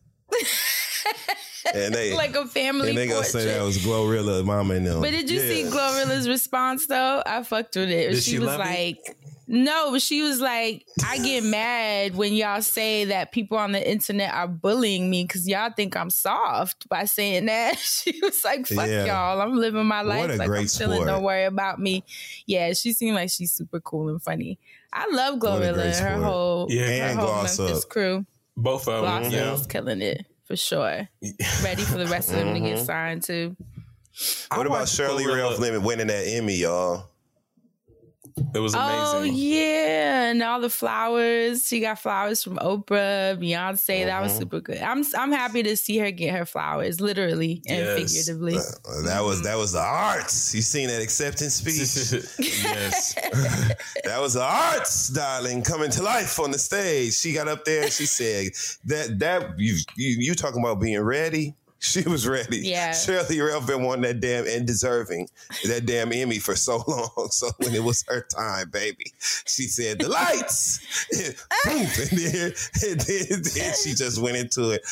And they like a family and they gonna say that was Glorilla mama and them. But did you see Glorilla's response though? I fucked with it. She was like, no, but she was like, I get mad when y'all say that people on the internet are bullying me because y'all think I'm soft by saying that. She was like, fuck y'all. I'm living my life. What a like great I'm chilling. sport. Don't worry about me. Yeah, she seemed like she's super cool and funny. I love Glorilla and her whole Memphis crew. Both of them. Glosso's killing it. For sure. Ready for the rest of them to get signed too. What about Shirley Ralph Lemon winning that Emmy, y'all? It was amazing. Oh yeah, and all the flowers. She got flowers from Oprah, Beyonce. That was super good. I'm happy to see her get her flowers, literally and figuratively. That was the arts. You seen that acceptance speech? Yes. That was the arts, darling, coming to life on the stage. She got up there and she said that you talking about being ready. She was ready. Yeah. Shirley Ralph been wanting that damn and deserving that damn Emmy for so long. So when it was her time, baby, she said the lights. And then she just went into it.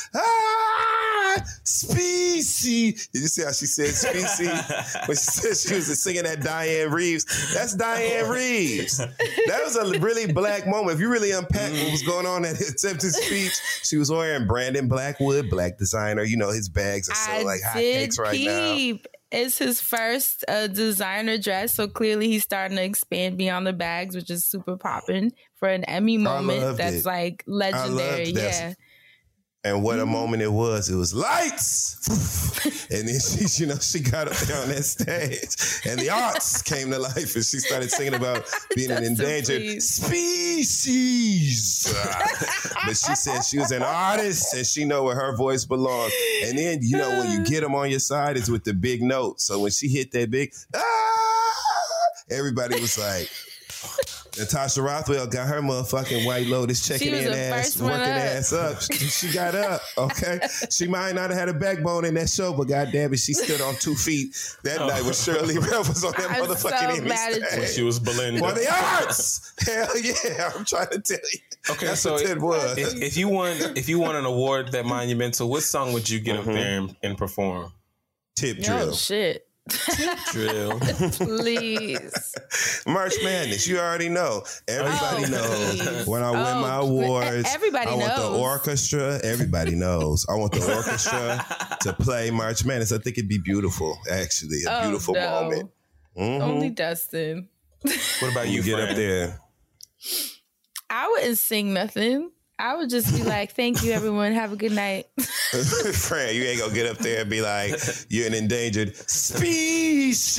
Species. Did you see how she said species? When she said she was singing that Diane Reeves. That's Diane Reeves. That was a really black moment. If you really unpack what was going on at his acceptance speech, she was wearing Brandon Blackwood, black designer. You know, his bags are so like hotcakes right now. It's his first designer dress, so clearly he's starting to expand beyond the bags, which is super popping for an Emmy moment. That's like legendary. Yeah. And what a moment it was. It was lights. And then she got up there on that stage and the arts came to life and she started singing about being an endangered species. But she said she was an artist and she know where her voice belonged. And then, when you get them on your side, it's with the big note. So when she hit that big, everybody was like, Natasha Rothwell got her motherfucking White Lotus checking in ass, working ass up. She got up, okay? She might not have had a backbone in that show, but goddamn it, she stood on 2 feet that night when Shirley Ralph was on that motherfucking Emmy stage. When she was Belinda. For the arts! Hell yeah, I'm trying to tell you. Okay, that's so what it was. If you won an award that monumental, what song would you get up there and perform? Tip Drill. Oh, shit. Drill. Please. March Madness, you already know. Everybody knows when I win my awards. Everybody knows. I want the orchestra. Everybody knows. I want the orchestra to play March Madness. I think it'd be beautiful, actually. A beautiful moment. Mm-hmm. Only Dustin. What about you, get up there? I wouldn't sing nothing. I would just be like, thank you, everyone. Have a good night. Fran, you ain't gonna get up there and be like, you're an endangered species.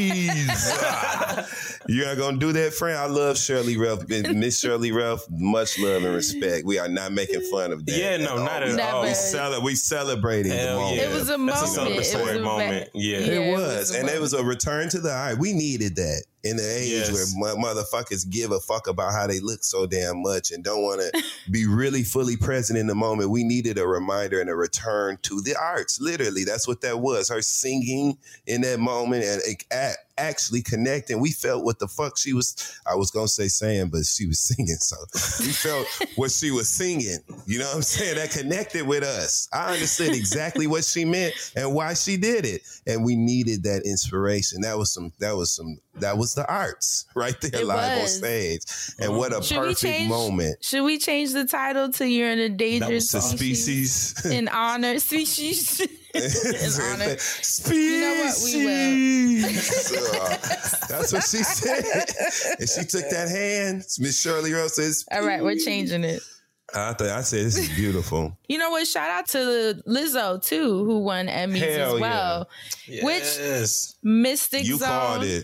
You're not gonna do that, Fran? I love Shirley Ralph. Miss Shirley Ralph, much love and respect. We are not making fun of that. Yeah, no, not at all. We celebrating the moment. Yeah. It was a moment. That's a celebratory moment. Yeah. It was. And it was a return to the art. We needed that. In the age where motherfuckers give a fuck about how they look so damn much and don't want to be really fully present in the moment, we needed a reminder and a return to the arts. Literally, that's what that was. Her singing in that moment and actually connecting. We felt what the fuck she was, I was going to say saying, but she was singing. So we felt what she was singing. You know what I'm saying? That connected with us. I understood exactly what she meant and why she did it. And we needed that inspiration. That was the arts right there live on stage. And what a perfect moment. Should we change the title to You're an Endangered Species? In honor, species. In honor. Species. You know what? We will. That's what she said. And she took that hand. Miss Shirley Rose says, all right, we're changing it. I said, this is beautiful. You know what? Shout out to Lizzo, too, who won Emmys as well. Yeah. Which Mystic Zone. You called it.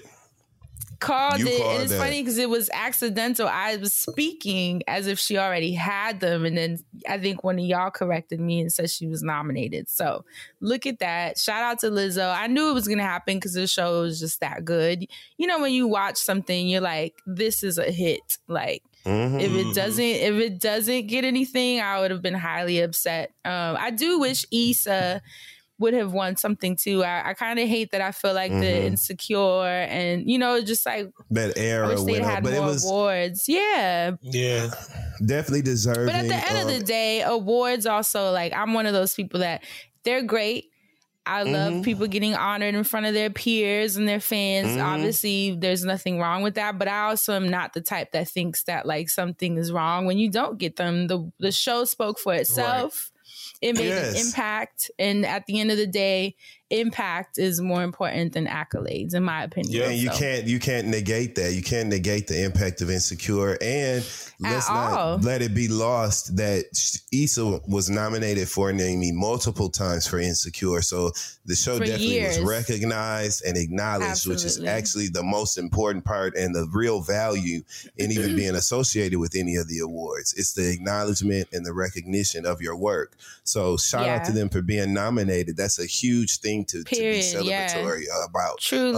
And it's funny because it was accidental. I was speaking as if she already had them, and then I think one of y'all corrected me and said she was nominated. So look at that. Shout out to Lizzo. I knew it was going to happen because the show was just that good. You know, when you watch something, you're like, this is a hit. Like, if it doesn't get anything, I would have been highly upset. I do wish Issa would have won something too. I kind of hate that. I feel like the Insecure and just like that era. I wish they had more awards. Yeah, definitely deserving. But at the end of the day, awards also, like, I'm one of those people that they're great. I love people getting honored in front of their peers and their fans. Obviously, there's nothing wrong with that. But I also am not the type that thinks that like something is wrong when you don't get them. The show spoke for itself. Right. It made an impact. And at the end of the day, impact is more important than accolades, in my opinion. Yeah, and you can't negate that. You can't negate the impact of Insecure. And let's not let it be lost that Issa was nominated for an Emmy multiple times for Insecure. So the show definitely was recognized and acknowledged, which is actually the most important part and the real value in even being associated with any of the awards. It's the acknowledgement and the recognition of your work. So shout out to them for being nominated. That's a huge thing to be celebratory about. Truly,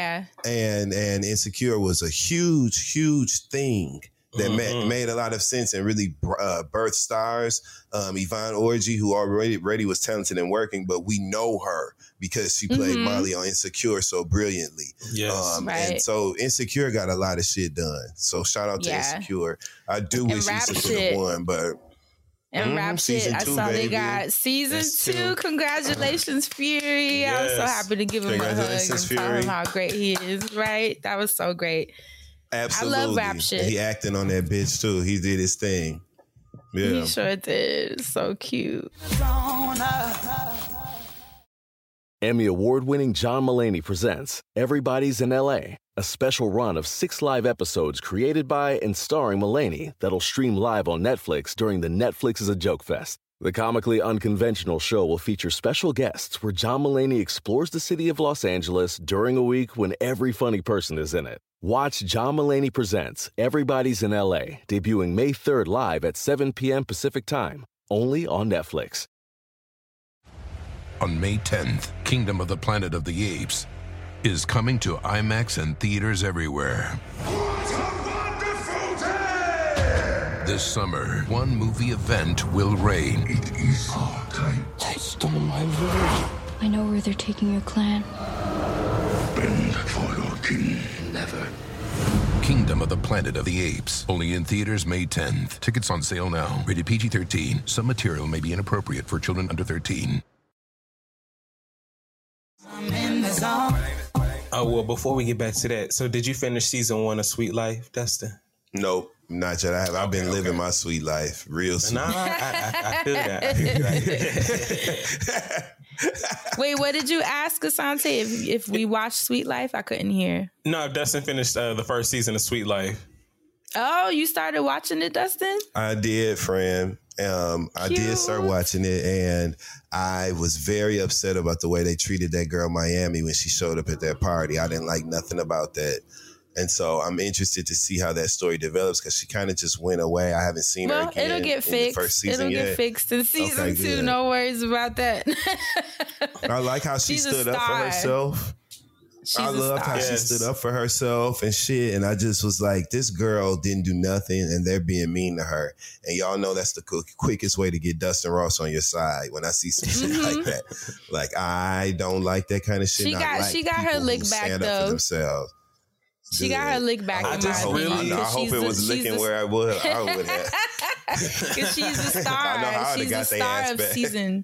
And Insecure was a huge thing that made a lot of sense and really birthed stars. Yvonne Orji, who already was talented and working, but we know her because she played Molly on Insecure so brilliantly. Yes. And so Insecure got a lot of shit done. So shout out to Insecure. I do wish Issa could have won, but... And Rap Shit, I saw they got season 2. Congratulations, Fury. Yes. I was so happy to give him a hug and tell him how great he is, right? That was so great. Absolutely. I love Rap Shit. He acting on that bitch, too. He did his thing. Yeah. He sure did. So cute. Emmy award-winning John Mulaney presents Everybody's in L.A., a special run of 6 live episodes created by and starring Mulaney that'll stream live on Netflix during the Netflix is a Joke Fest. The comically unconventional show will feature special guests where John Mulaney explores the city of Los Angeles during a week when every funny person is in it. Watch John Mulaney Presents Everybody's in L.A., debuting May 3rd live at 7 p.m. Pacific Time, only on Netflix. On May 10th, Kingdom of the Planet of the Apes is coming to IMAX and theaters everywhere. What a wonderful day! This summer, one movie event will reign. It is our time. They stole my village. I know where they're taking your clan. Bend for your king. Never. Kingdom of the Planet of the Apes. Only in theaters May 10th. Tickets on sale now. Rated PG-13. Some material may be inappropriate for children under 13. Oh, well, before we get back to that, so did you finish season 1 of Sweet Life, Dustin? Nope, not yet. I've been living my sweet life, real sweet. No, I feel that. Wait, what did you ask Asante if we watched Sweet Life? I couldn't hear. No, Dustin finished the first season of Sweet Life. Oh, you started watching it, Dustin? I did, friend. I did start watching it, and I was very upset about the way they treated that girl Miami when she showed up at that party. I didn't like nothing about that. And so I'm interested to see how that story develops because she kind of just went away. I haven't seen her again. It'll get fixed. The first season it'll get fixed in season 2. No worries about that. I like how she stood up for herself. I loved how she stood up for herself and shit. And I just was like, this girl didn't do nothing and they're being mean to her. And y'all know that's the quickest way to get Dustin Ross on your side when I see some shit like that. Like, I don't like that kind of shit. She got her lick back, though. Themselves. She got her lick back. I hope it was licking where I would have. Because she's a star. She's a star of season.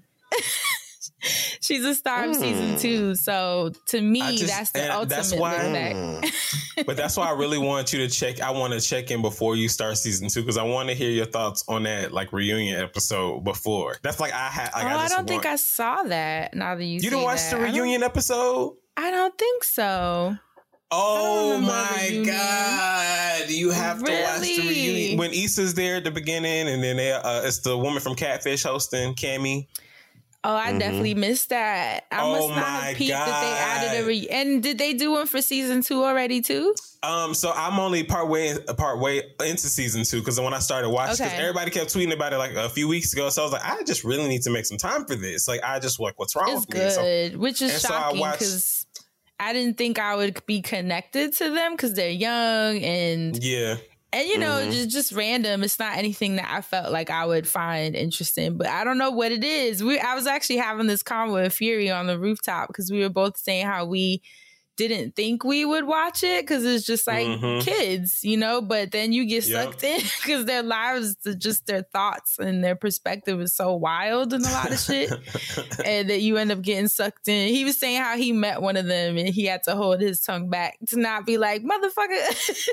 She's a star of season 2. So to me, that's the ultimate look back. But that's why I really want you to check. I want to check in before you start season 2 because I want to hear your thoughts on that like reunion episode before. That's like I don't think I saw that. Now that you didn't watch the reunion episode? I don't think so. Oh my God! You have to watch the reunion when Issa's there at the beginning, and then it's the woman from Catfish hosting, Cammy. Oh, I definitely missed that. I must not have peeped that they added and did they do one for season 2 already too? So I'm only part way into season 2 because when I started watching, because everybody kept tweeting about it like a few weeks ago, so I was like, I just really need to make some time for this. Like, I just what's wrong with me? It's good, which is shocking because I didn't think I would be connected to them because they're young and you know, just random. It's not anything that I felt like I would find interesting, but I don't know what it is. I was actually having this convo with Fury on the rooftop because we were both saying how we didn't think we would watch it because it's just like kids, you know, but then you get sucked in because their lives, just their thoughts and their perspective is so wild and a lot of shit and that you end up getting sucked in. He was saying how he met one of them and he had to hold his tongue back to not be like, motherfucker.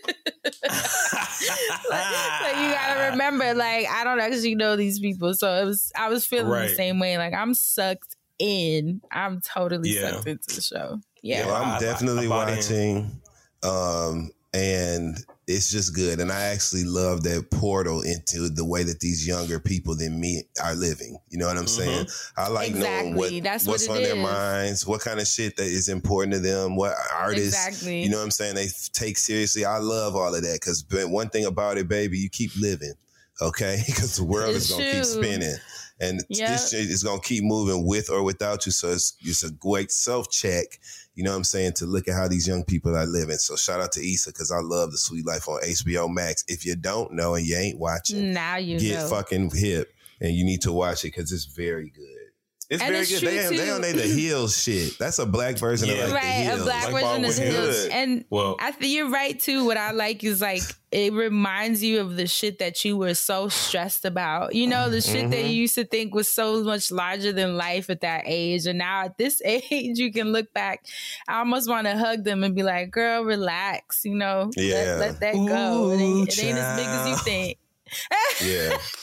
like you gotta remember, like, I don't actually know these people. So I was feeling the same way. Like, I'm sucked in. I'm totally sucked into the show. Yeah, well, I'm definitely watching, and it's just good. And I actually love that portal into the way that these younger people than me are living. You know what I'm saying? I like knowing what's on their minds, what kind of shit that is important to them, what artists, you know what I'm saying, they take seriously. I love all of that because one thing about it, baby, you keep living, okay? Because the world is going to keep spinning. And this shit is going to keep moving with or without you. So it's a great self-check, you know what I'm saying, to look at how these young people are living. So shout out to Issa because I love The Sweet Life on HBO Max. If you don't know and you ain't watching, now you get fucking hip and you need to watch it because it's very good. It's very good. They on the heels shit. That's a black version of like the heels. A black version of the heels. And I think you're right too. What I like is like it reminds you of the shit that you were so stressed about. You know, the shit that you used to think was so much larger than life at that age. And now at this age, you can look back. I almost want to hug them and be like, girl, relax. You know, let that go. It ain't as big as you think. Yeah.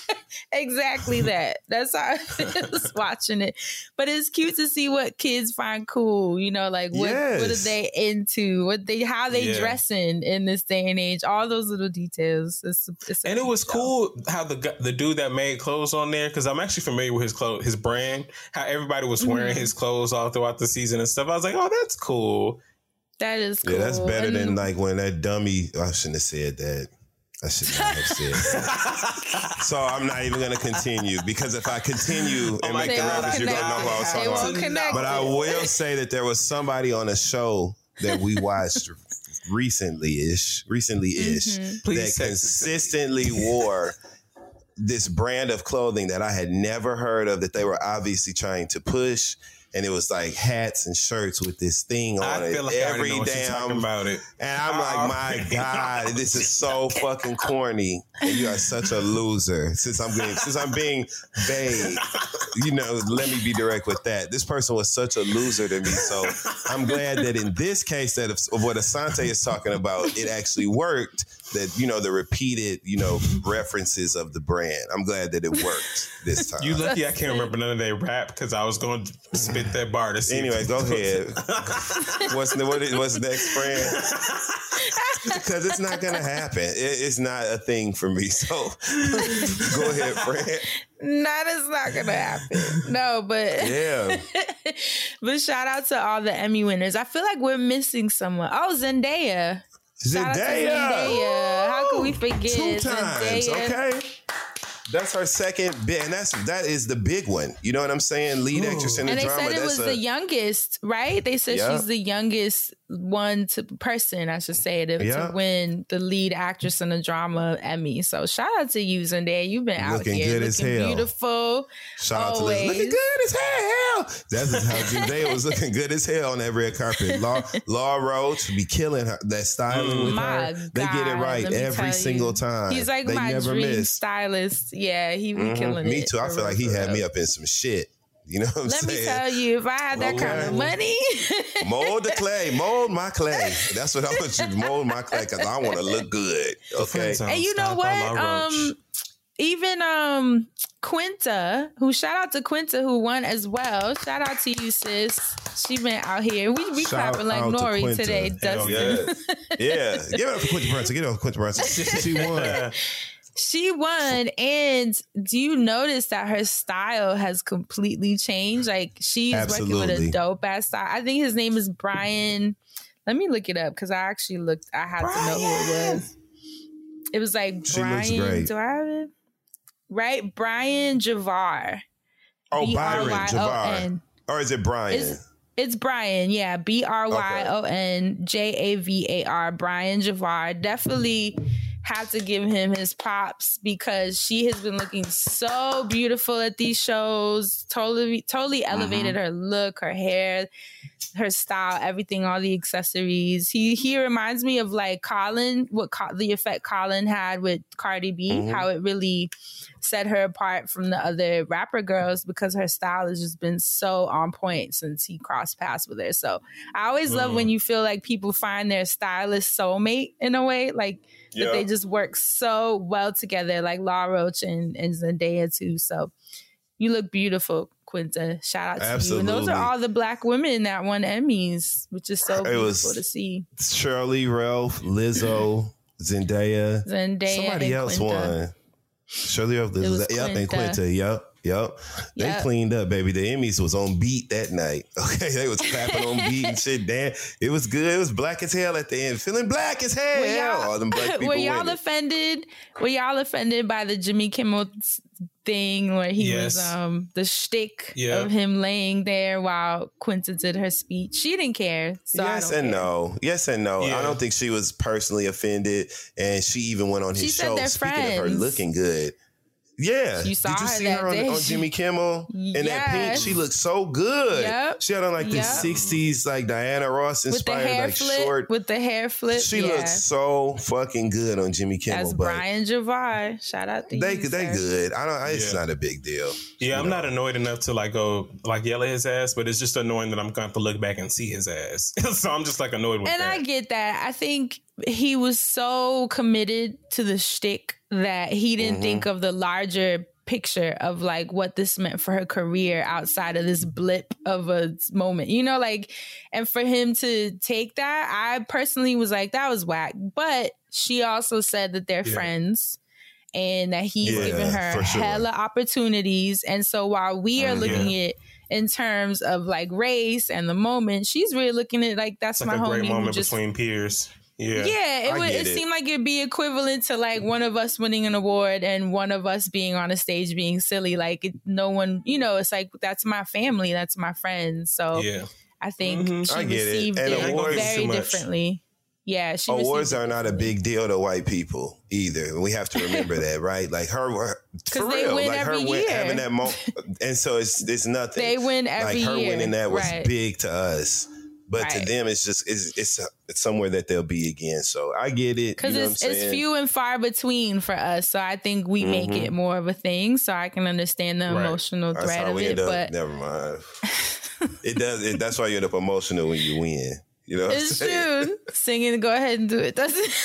Exactly that. That's how I was watching it. But it's cute to see what kids find cool. You know, like what are they into? How they dressing in this day and age? All those little details. And it was cool how the dude that made clothes on there, because I'm actually familiar with his brand. How everybody was wearing his clothes all throughout the season and stuff. I was like, oh, that's cool. That is cool. Yeah, that's better than like when that dummy. I shouldn't have said that. I should not have said that. So I'm not even going to continue, because if I continue and make the reference, you're going to know who I was talking about. But I will say that there was somebody on a show that we watched recently-ish that consistently wore this brand of clothing that I had never heard of, that they were obviously trying to push. And it was like hats and shirts with this thing on it. I feel like every damn about it. And I'm like, my God, this is so fucking corny. And you are such a loser. Since I'm being vague, you know, let me be direct with that. This person was such a loser to me. So I'm glad that in this case that of what Asante is talking about, it actually worked. That, you know, the repeated, you know, references of the brand. I'm glad that it worked this time. You lucky I can't remember none of their rap, because I was going to spit that bar to see. Anyway, go ahead. What's next, friend? Because it's not going to happen. It's not a thing for me. So go ahead, friend. It's not going to happen. No, but... Yeah. But shout out to all the Emmy winners. I feel like we're missing someone. Oh, Zendaya. Zendaya. How could we forget 2 times? Zendaya? Okay. That's her second big, and that is the big one. You know what I'm saying? Lead actress in the drama. And they said it was the youngest, right? They said she's the youngest person, I should say, to win the lead actress in the drama Emmy. So shout out to you, Zendaya. You've been out looking here good looking as hell. Beautiful. Shout out to Liz. Looking good as hell. That's how Zendaya was looking good as hell on that red carpet. Law Roach be killing her. That styling with her. They get it right every single time. He's like my dream stylist. Yeah, he be killing it. Me too. I feel like he had me up in some shit. You know what I'm saying? Let me tell you, if I had that kind of money. Mold the clay. Mold my clay. That's what I want you to mold my clay, because I want to look good. Okay. And you know what? Even Quinta, shout out to Quinta, who won as well. Shout out to you, sis. She been out here. We clapping like Nori today, Dustin. Yeah. Give it up for Quinta Brunson. Give it up for Quinta Brunson. She won. She won, and do you notice that her style has completely changed? Like, she's working with a dope ass style. I think his name is Brian. Let me look it up, because I actually looked. I had to know who it was. It was like Brian. She looks great. Do I have it? Right, Brian Javar. Oh, Byron Javar. Or is it Brian? It's Brian, yeah. BRYON Brian Javar. Definitely have to give him his props, because she has been looking so beautiful at these shows. Totally elevated her look, her hair, her style, everything, all the accessories. He reminds me of like Colin, the effect Colin had with Cardi B, how it really set her apart from the other rapper girls, because her style has just been so on point since he crossed paths with her. So I always love when you feel like people find their stylist soulmate in a way, like that they just work so well together, like Law Roach and Zendaya too. So you look beautiful, Quinta. Shout out to you. And those are all the Black women that won Emmys, which is so beautiful to see. Shirley, Ralph, Lizzo, Zendaya. Somebody else Quinta won. Shirley, Ralph, Lizzo. Yep, and Quinta. Yep. They cleaned up, baby. The Emmys was on beat that night. Okay, they was clapping on beat and shit. Damn, it was good. It was black as hell at the end. Feeling black as hell. All them black people were y'all offended? Were y'all offended by the Jimmy Kimmel thing where he was the shtick of him laying there while Quinta did her speech? She didn't care. So Yes and no. Yeah. I don't think she was personally offended, and she even went on his show speaking of her looking good. Yeah. You saw Did you her see that her day? on Jimmy Kimmel? In that pink, she looked so good. Yep. She had on like the 60s, like Diana Ross inspired, like short. With the hair flip. She looked so fucking good on Jimmy Kimmel. That's Brian Javar. Shout out to you. They good. It's not a big deal. Yeah, I'm not annoyed enough to like go like yell at his ass, but it's just annoying that I'm going to have to look back and see his ass. So I'm just like annoyed with that. And I get that. I think he was so committed to the shtick that he didn't think of the larger picture of like what this meant for her career outside of this blip of a moment, you know, like, and for him to take that, I personally was like, that was whack. But she also said that they're friends and that he's given her hella opportunities. And so while we are looking at in terms of like race and the moment, she's really looking at like, that's like my homie. Great moment between peers. Yeah, it seemed like it'd be equivalent to like one of us winning an award and one of us being on a stage being silly. Like no one, you know, it's like, that's my family, that's my friends. So I think she received it very differently. Yeah, awards are not a big deal to white people either. And we have to remember that, right? Like her for real, like her having that moment, and so it's nothing. They win every year. Like her winning that was big to us. But to them, it's just it's somewhere that they'll be again. So I get it because it's few and far between for us. So I think we make it more of a thing. So I can understand the emotional threat of it. But never mind. It does. That's why you end up emotional when you win. You know, it's true. Singing, go ahead and do it. That's it.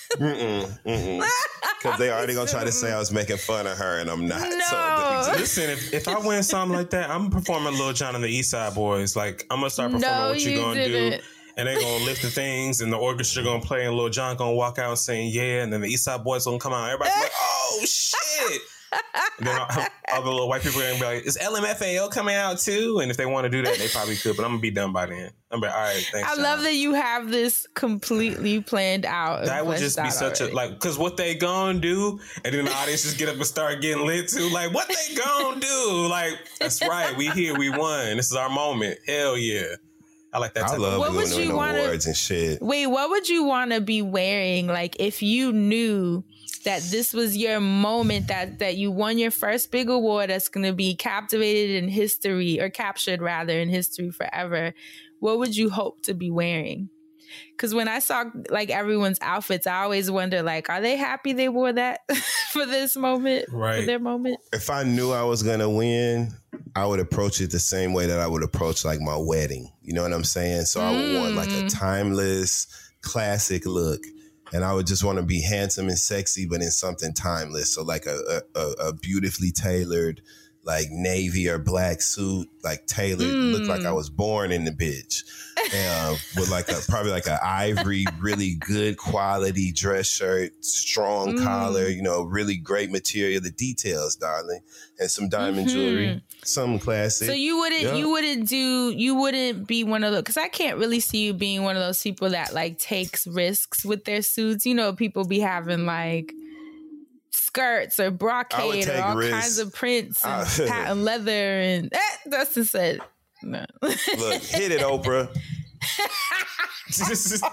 Because they already gonna try to say I was making fun of her, and I'm not. No. So listen, if I win something like that, I'm performing Lil Jon and the East Side Boys. Like I'm gonna start performing what you gonna do, and they gonna lift the things, and the orchestra gonna play, and Lil Jon gonna walk out and saying and then the East Side Boys gonna come out. Everybody's like, oh shit. And then other little white people are gonna be like, is LMFAO coming out too? And if they want to do that, they probably could, but I'm gonna be done by then. I'm like, all right, thanks. I love that you have this completely planned out. That would just be such a because what they gonna do, and then the audience just get up and start getting lit too. Like, what they gonna do? Like, that's right, we here, we won. This is our moment. Hell yeah. I like that. I love winning awards and shit. Wait, what would you want to be wearing? Like, if you knew that this was your moment, that you won your first big award that's going to be captivated in history, or captured rather in history forever, what would you hope to be wearing? Because when I saw like everyone's outfits, I always wonder, like, are they happy they wore that for this moment, for their moment? If I knew I was going to win, I would approach it the same way that I would approach like my wedding. You know what I'm saying? So I would want like a timeless, classic look. And I would just want to be handsome and sexy, but in something timeless. So like a beautifully tailored, like navy or black suit, like tailored, looked like I was born in the bitch. With like probably like an ivory, really good quality dress shirt, strong collar, you know, really great material, the details, darling, and some diamond jewelry, something classic. So you wouldn't be one of those, because I can't really see you being one of those people that like takes risks with their suits. You know, people be having like skirts or brocade or all kinds of prints and patent leather and Dustin said no. Look, hit it, Oprah. So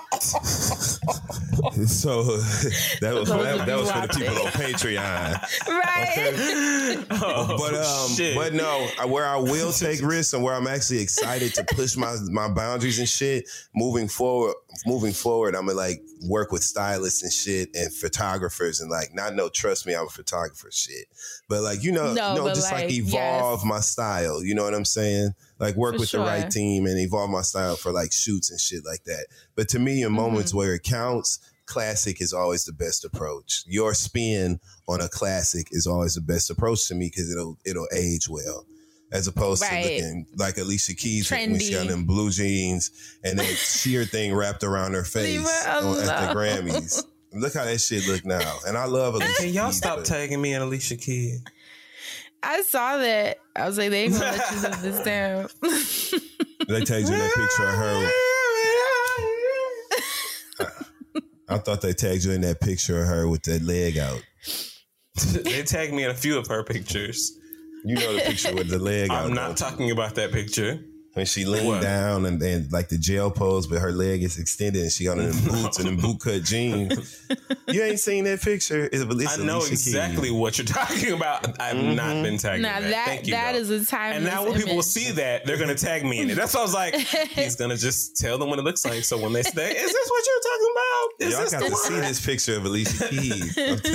that was for the people on Patreon, right? Okay. But no, where I will take risks and where I'm actually excited to push my boundaries and shit. Moving forward, I'm gonna like work with stylists and shit and photographers and like trust me, I'm a photographer shit. But like just like evolve my style. You know what I'm saying? Like work with the right team and evolve my style for like shoots and shit like that. But to me, in moments where it counts, classic is always the best approach. Your spin on a classic is always the best approach to me because it'll age well. As opposed to looking like Alicia Keys when she got them blue jeans and that sheer thing wrapped around her face at the Grammys. Look how that shit look now. And I love Alicia Keys. Can y'all stop tagging me and Alicia Keys? I saw that. I was like, they ain't gonna let you live this down. They tagged you in that picture of her. I thought they tagged you in that picture of her with that leg out. They tagged me in a few of her pictures. You know the picture with the leg out. I'm not talking about that picture. When she leaned down and like the jail pose, but her leg is extended and she got them boots and them boot cut jeans. You ain't seen that picture? I know exactly what you're talking about. I've not been tagged in that. Thank you, that is a timeless And now when people will see that, they're going to tag me in it. That's why I was like, he's going to just tell them what it looks like. So when they say, is this what you're talking about? Y'all got to see this picture of Alicia Keys.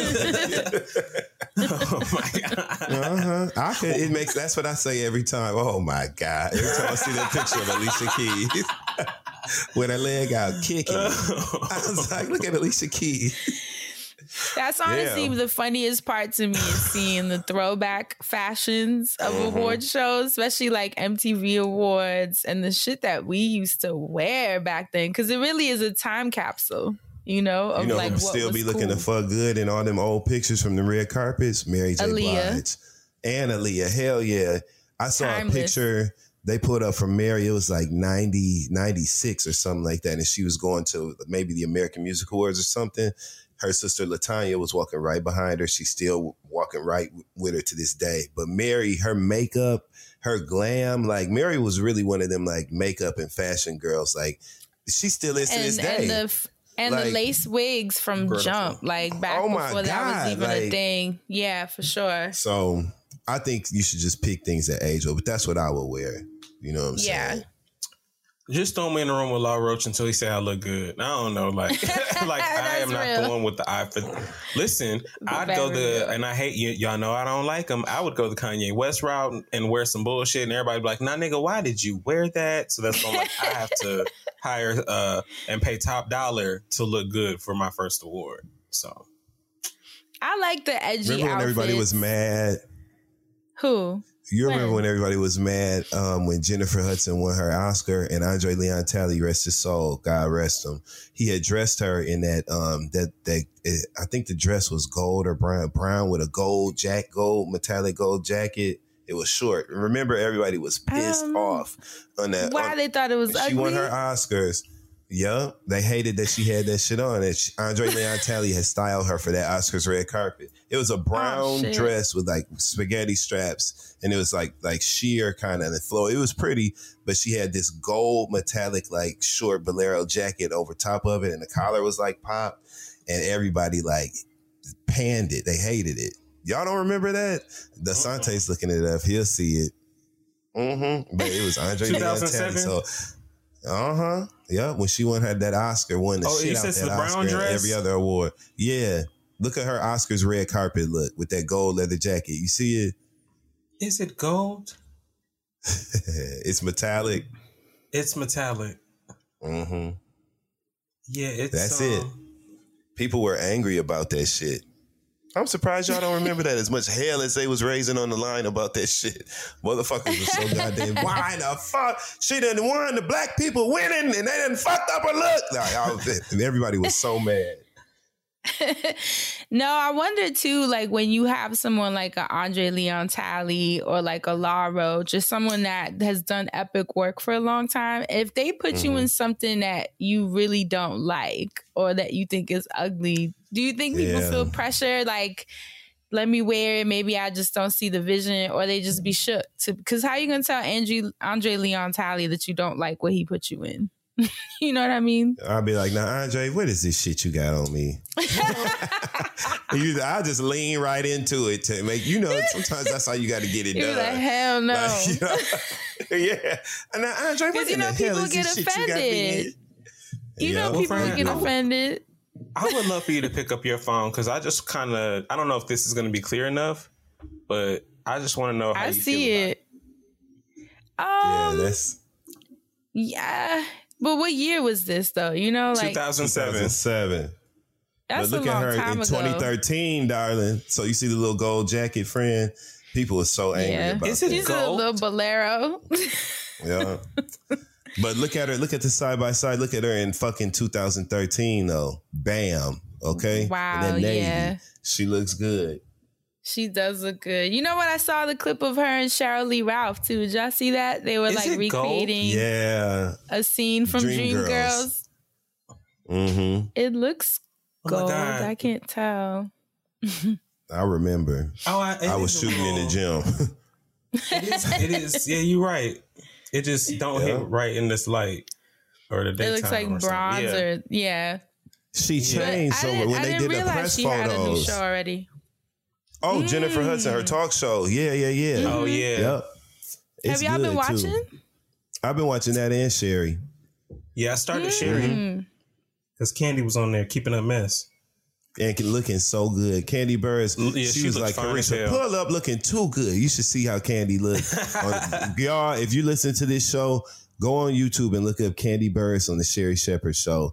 Oh my God. It makes, that's what I say every time. Oh my God. Every time I see that picture of Alicia Keys with her leg out kicking. I was like, look at Alicia Keys. That's honestly the funniest part to me is seeing the throwback fashions of award shows, especially like MTV Awards and the shit that we used to wear back then. Because it really is a time capsule, you know, of like what still was be looking cool. to fuck good in all them old pictures from the red carpets. Mary J. Aaliyah. Blige and Aaliyah. Hell yeah. I saw Timeless. a picture they put up from Mary. It was like 90, 96 or something like that. And she was going to maybe the American Music Awards or something. Her sister LaTanya was walking right behind her. She's still walking right with her to this day. But Mary, her makeup, her glam, like Mary was really one of them like makeup and fashion girls. Like she still is to this day. And like, the lace wigs from Jump, like back before that was even a thing. Yeah, for sure. So I think you should just pick things that age well, but that's what I would wear. You know what I'm saying? Just throw me in the room with Law Roach until he say I look good. I don't know, like I am not the one with the eye for. Listen, I'd go and I hate you. Y'all know I don't like him. I would go the Kanye West route and wear some bullshit, and everybody be like, "Nah, nigga, why did you wear that?" So that's why I'm like, I have to hire and pay top dollar to look good for my first award. So I like the edgy. Remember when everybody was mad? Who? You remember when everybody was mad when Jennifer Hudson won her Oscar and Andre Leon Talley, rest his soul, God rest him. He had dressed her in that I think the dress was gold or brown with a gold metallic gold jacket. It was short. Remember, everybody was pissed off on that. Why they thought it was ugly? She won her Oscars. Yeah, they hated that she had that shit on. And Andre Leon Talley had styled her for that Oscars red carpet. It was a brown dress with like spaghetti straps, and it was like sheer kind of the flow. It was pretty, but she had this gold metallic like short bolero jacket over top of it, and the collar was like pop, and everybody like panned it. They hated it. Y'all don't remember that? Dasante's looking it up. He'll see it. But it was Andre Leon Talley. So. Yeah, when she won that Oscar, won the shit out that Oscar and every other award. Yeah. Look at her Oscars red carpet look with that gold leather jacket. You see it? Is it gold? It's metallic. It's metallic. Yeah, that's it. People were angry about that shit. I'm surprised y'all don't remember that as much hell as they was raising on the line about that shit. Motherfuckers were so goddamn, why the fuck? She done won, the black people winning, and they done fucked up her look. And everybody was so mad. No, I wonder too, like when you have someone like a Andre Leon Talley or like a Law Roach, just someone that has done epic work for a long time, if they put you in something that you really don't like or that you think is ugly, do you think people feel pressure? Like, let me wear it. Maybe I just don't see the vision, or they just be shook. Because how you gonna tell Andre Leon Talley that you don't like what he put you in? You know what I mean? I'll be like, nah, Andre, what is this shit you got on me? I'll just lean right into it to make, sometimes that's how you got to get it done. You're like, hell no. Like, yeah. And now, Andre, what in the hell is this shit you got me in? People get offended. I would love for you to pick up your phone because I just kind of, I don't know if this is going to be clear enough, but I just want to know how you feel about it. Yeah. But what year was this though? Like 2007. That's but look a long at her time in ago. 2013, darling. So you see the little gold jacket, friend. People are so angry about it. She's a little bolero. Yeah. But look at her. Look at the side by side. Look at her in fucking 2013 though. Bam. Okay. Wow. And then Navy. Yeah. She looks good. She does look good. You know what? I saw the clip of her and Cheryl Lee Ralph too. Did y'all see that? They were like recreating a scene from Dreamgirls. Mm-hmm. It looks gold. I can't tell. I remember. I was shooting in the gym. It is. Yeah, you're right. It just don't hit right in this light or the daytime. It looks like bronze or She changed so when they did the press she photos. Had a new show already. Oh, Jennifer Hudson, her talk show. Yeah. Oh, yeah. Yep. Have y'all been watching? Too. I've been watching that and Sherry. Yeah, I started Sherry because Candy was on there keeping a mess. And looking so good. Candy Burris, she was like, Carisha, pull up looking too good. You should see how Candy looked. Y'all, if you listen to this show, go on YouTube and look up Candy Burris on the Sherry Shepherd show.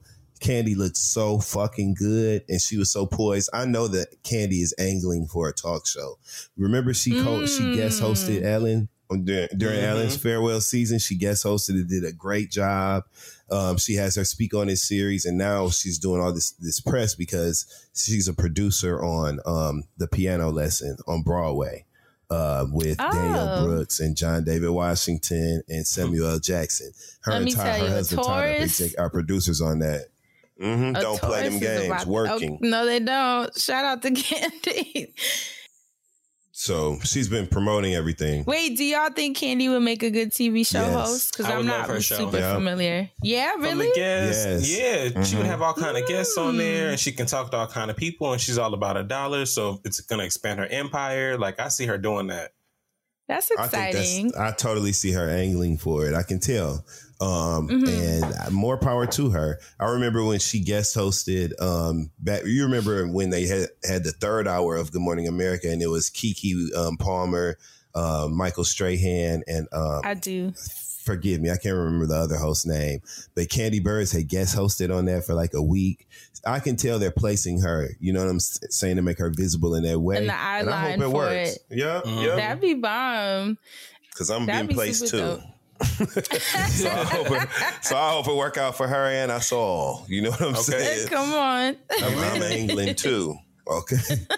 Candy looked so fucking good, and she was so poised. I know that Candy is angling for a talk show. Remember, she guest hosted Ellen during Ellen's farewell season. She guest hosted and did a great job. She has her Speak On This series, and now she's doing all this press because she's a producer on The Piano Lesson on Broadway. With Daniel Brooks and John David Washington and Samuel L. Jackson. Her husband Todd are producers on that. Don't play them games. Working. No, they don't. Shout out to Candy. So she's been promoting everything. Wait, do y'all think Candy would make a good TV show host? Because I'm not super familiar. Yeah, really? Yes. Yeah, she would have all kind of guests on there, and she can talk to all kind of people, and she's all about $1. So it's going to expand her empire. Like, I see her doing that. That's exciting. I totally see her angling for it. I can tell. And more power to her. I remember when she guest hosted you remember when they had the third hour of Good Morning America, and it was Keke Palmer, Michael Strahan, and I do. Forgive me, I can't remember the other host's name, but Candy Burris had guest hosted on that for like a week. I can tell they're placing her, you know what I'm saying, to make her visible in that way. And the eye line for works. Yeah. That'd be bomb. Because I'm being placed too. So I hope it work out for her and us all. You know what I'm saying? Come on. I'm angling too. Okay.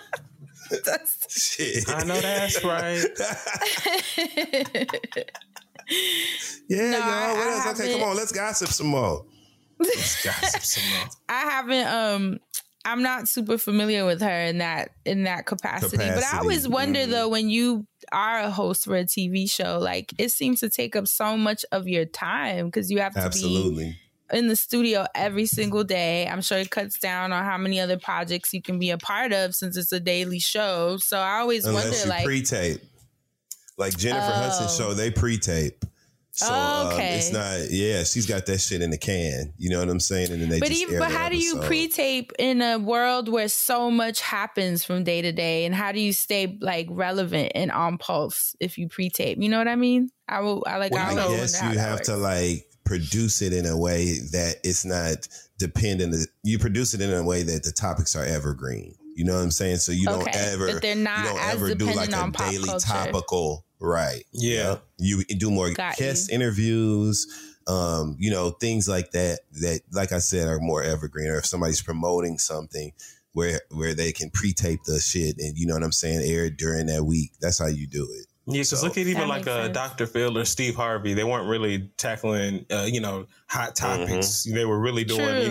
Shit. I know that's right. Okay, come on, let's gossip some more. I haven't I'm not super familiar with her in that capacity. But I always wonder though, when you are a host for a TV show, like it seems to take up so much of your time because you have to be in the studio every single day. I'm sure it cuts down on how many other projects you can be a part of since it's a daily show. So I always wonder, like, pre-tape, like Jennifer Hudson's show, they pre-tape. So it's not, she's got that shit in the can. You know what I'm saying? And then they but how do you pre-tape in a world where so much happens from day to day? And how do you stay like relevant and on pulse if you pre-tape? You know what I mean? I guess you have to like produce it in a way that it's not dependent. You produce it in a way that the topics are evergreen. You know what I'm saying? So you don't ever, but they're not as dependent on pop daily culture. Topical. Right. Yeah. You do more guest interviews, things like that, like I said, are more evergreen. Or if somebody's promoting something where they can pre-tape the shit and, you know what I'm saying, air it during that week. That's how you do it. Yeah, because look at even like Dr. Phil or Steve Harvey. They weren't really tackling, hot topics. They were really doing,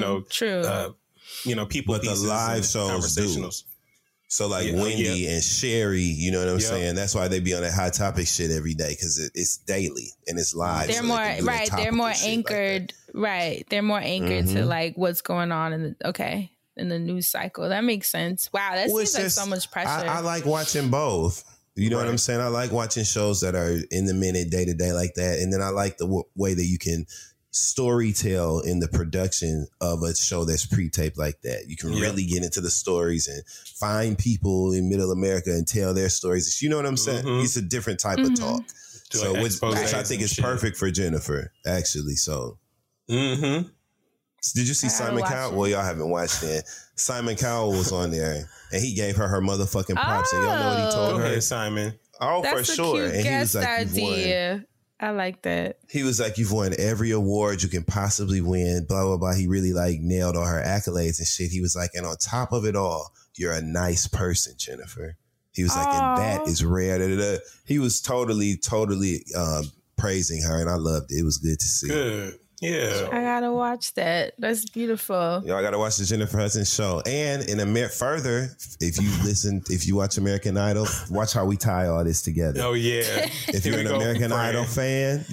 people but the live shows do. So like Wendy and Sherry, you know what I'm saying? That's why they be on that hot topic shit every day, because it's daily and it's live. They're more they're more anchored. Right. They're more anchored to like what's going on in the news cycle. That makes sense. Wow, that seems like so much pressure. I like watching both. You know what I'm saying? I like watching shows that are in the minute, day to day like that. And then I like the way that you can storytell in the production of a show that's pre-taped like that. You can really get into the stories and find people in Middle America and tell their stories. You know what I'm saying? It's a different type of talk. So which I think is perfect for Jennifer, actually. So did you see Simon Cowell? Well, y'all haven't watched it. Simon Cowell was on there and he gave her motherfucking props. And y'all know what he told her? Simon. Oh, that's for sure. Cute and he was like, idea. I like that. He was like, you've won every award you can possibly win, blah, blah, blah. He really like nailed all her accolades and shit. He was like, and on top of it all, you're a nice person, Jennifer. He was like, and that is rare. Da, da, da. He was totally praising her, and I loved it. It was good to see. Good. Yeah. I gotta watch that. That's beautiful. Y'all gotta watch the Jennifer Hudson show. And further, if you watch American Idol, watch how we tie all this together. Oh yeah. If you're an American Idol fan,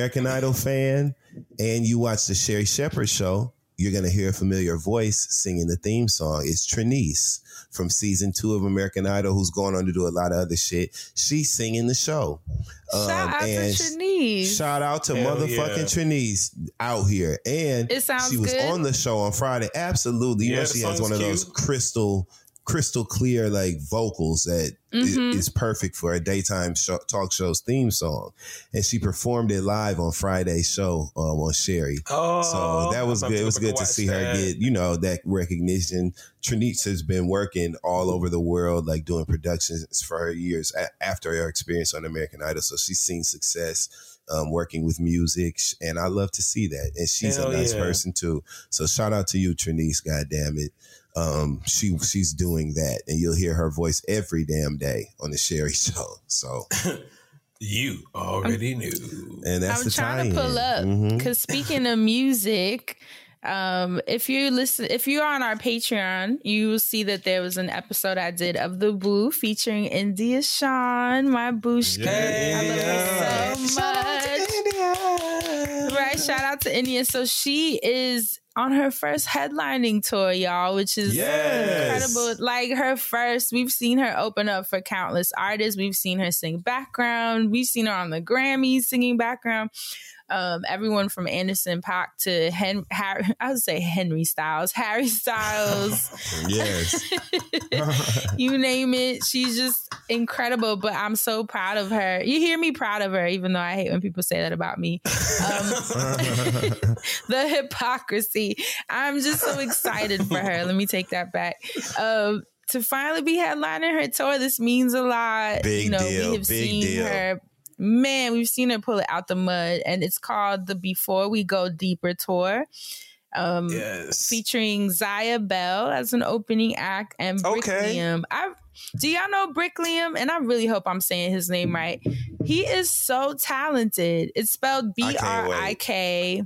and you watch the Sherry Shepherd show, you're gonna hear a familiar voice singing the theme song. It's Trinice from season 2 of American Idol, who's going on to do a lot of other shit. She's singing the show. Shout out to Trinice. Shout out to motherfucking Trinice out here. And it sounds she was good. on the show on Friday. Absolutely. You know, she has one of those crystal crystal clear like vocals that is perfect for a daytime talk show's theme song, and she performed it live on Friday's show on Sherry. So that was good. It was good to see her get that recognition. Trinice has been working all over the world, like doing productions for her years after her experience on American Idol. So she's seen success working with music, and I love to see that. And she's a nice person too. So shout out to you, Trinice. God damn it. She's doing that, and you'll hear her voice every damn day on the Sherry Show. So you already knew. And that's I'm the trying to pull up because speaking of music, if you're on our Patreon, you will see that there was an episode I did of The Woo featuring India Shawn, my booshka. I love her so much. Right, shout out to India. So she is on her first headlining tour, y'all, which is incredible. Like her first, we've seen her open up for countless artists. We've seen her sing background. We've seen her on the Grammys singing background. Everyone from Anderson .Paak to Harry Styles. Yes. You name it. She's just incredible, but I'm so proud of her. You hear me proud of her, even though I hate when people say that about me. The hypocrisy. I'm just so excited for her. Let me take that back. To finally be headlining her tour, this means a lot. Big deal. We have seen her. Man, we've seen her pull it out the mud, and it's called the Before We Go Deeper tour. Featuring Zaya Bell as an opening act and Brick Liam. Do y'all know Brick Liam? And I really hope I'm saying his name right. He is so talented. It's spelled Brickliam.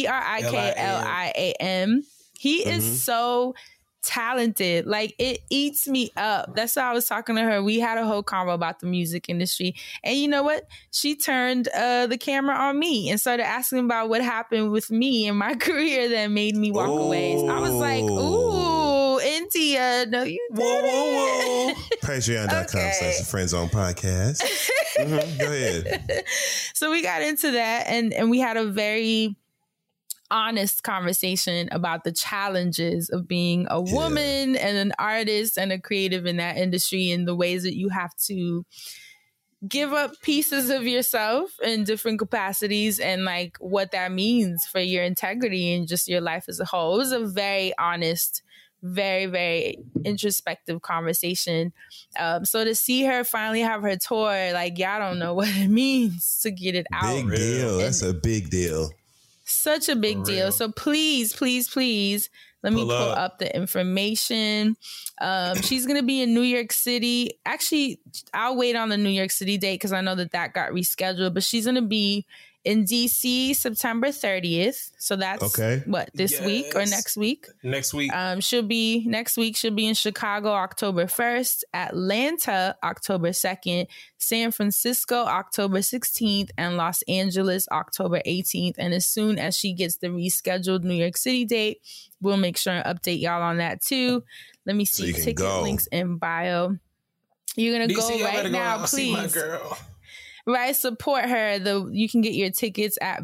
He is so talented. Like, it eats me up. That's why I was talking to her. We had a whole convo about the music industry, and you know what, she turned the camera on me and started asking about what happened with me in my career that made me walk away. So I was like, ooh, India, no you didn't. Patreon.com/friendzone podcast. Go ahead. So we got into that, and we had a very honest conversation about the challenges of being a woman and an artist and a creative in that industry, and the ways that you have to give up pieces of yourself in different capacities, and like what that means for your integrity and just your life as a whole. It was a very honest, very, very introspective conversation. So to see her finally have her tour, like, y'all don't know what it means to get it out. Big deal. That's a big deal. Such a big deal. So please, let me pull up the information. She's going to be in New York City. Actually, I'll wait on the New York City date because I know that got rescheduled. But she's going to be in DC September 30th. So that's this week or next week? Next week. She'll be in Chicago October 1st, Atlanta October 2nd, San Francisco October 16th, and Los Angeles October 18th. And as soon as she gets the rescheduled New York City date, we'll make sure and update y'all on that too. Let me see. Ticket links in bio. You're going to go right now, please. My girl. Right, support her. You can get your tickets at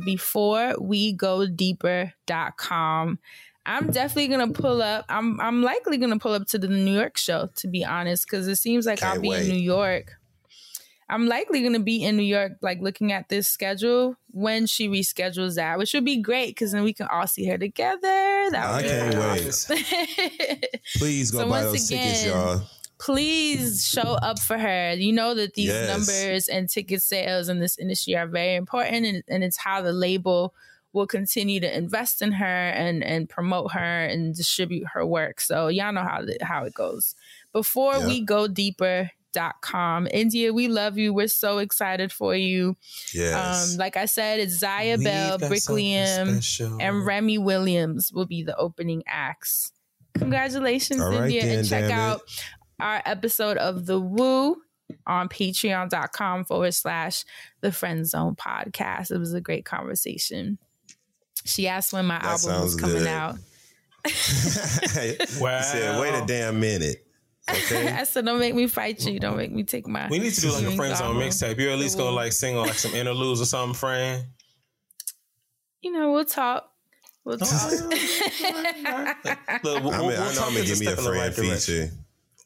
beforewegodeeper.com. I'm definitely gonna pull up. I'm likely gonna pull up to the New York show, to be honest, because it seems like I'll be in New York. I'm likely gonna be in New York, like looking at this schedule when she reschedules that, which would be great because then we can all see her together. I can't wait. Please go buy those tickets, y'all. Please show up for her. You know that these numbers and ticket sales in this industry are very important, and it's how the label will continue to invest in her and promote her and distribute her work. So y'all know how it goes. Before we go deeper.com. India, we love you. We're so excited for you. Yes. Like I said, it's Zaya Bell, Brick Liam, and Remy Williams will be the opening acts. Congratulations, India, and check out our episode of The Woo on patreon.com/the Friend Zone podcast. It was a great conversation. She asked when my album was coming out. Wow. He said, wait a damn minute. Okay. I said, don't make me fight you. Don't make me take my... We need to do like a Friend Zone mixtape. You're at least going to like sing on like some interludes or something, friend. You know, we'll talk. We'll talk. I know I'm going to give me a friend feature.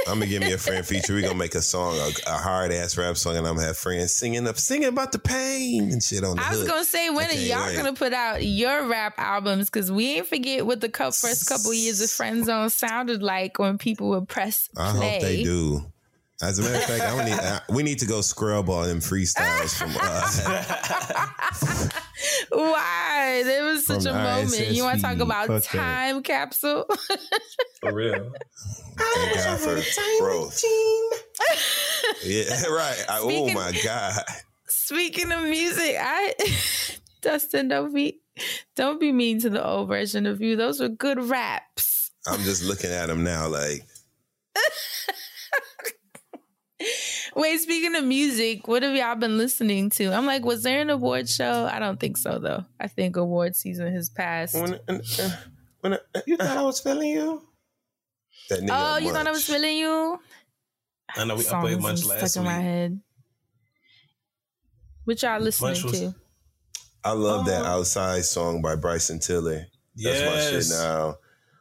I'm gonna give me a friend feature. We're gonna make a song, a hard ass rap song, and I'm gonna have friends singing about the pain and shit on the hook. I was gonna say, when are y'all gonna put out your rap albums? Because we ain't forget what the first couple years of Friend Zone sounded like when people would press play. I hope they do. As a matter of fact, we need to go scrub all them freestyles from Why? There was such a moment. You want to talk about time capsule? For real. Thank God for growth. Yeah, right. Oh my God. Speaking of music, Dustin, don't be mean to the old version of you. Those were good raps. I'm just looking at them now like. Wait, speaking of music, what have y'all been listening to? I'm like, was there an award show? I don't think so, though. I think award season has passed. You thought I was feeling you? That nigga you thought I was feeling you? I know I played Munch last week. Stuck in my head. What y'all listening to? I love that Outside song by Bryson Tiller. That's my shit now.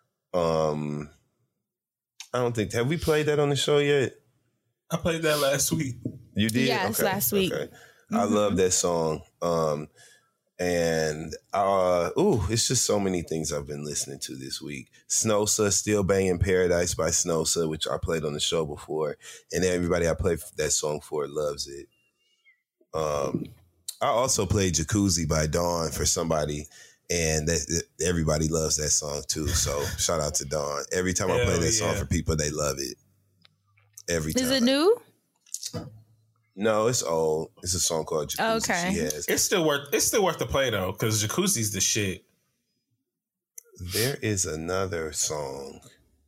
I don't think, have we played that on the show yet? I played that last week. You did? Yes, last week. Okay. I love that song. It's just so many things I've been listening to this week. Snosa, Still Banging Paradise by Snosa, which I played on the show before. And everybody I played that song for loves it. I also played Jacuzzi by Dawn for somebody. And everybody loves that song too. So shout out to Dawn. Every time I play that song for people, they love it. Every time. Is it new? No, it's old. It's a song called Jacuzzi. Okay. It's still worth the play though, because Jacuzzi's the shit. There is another song.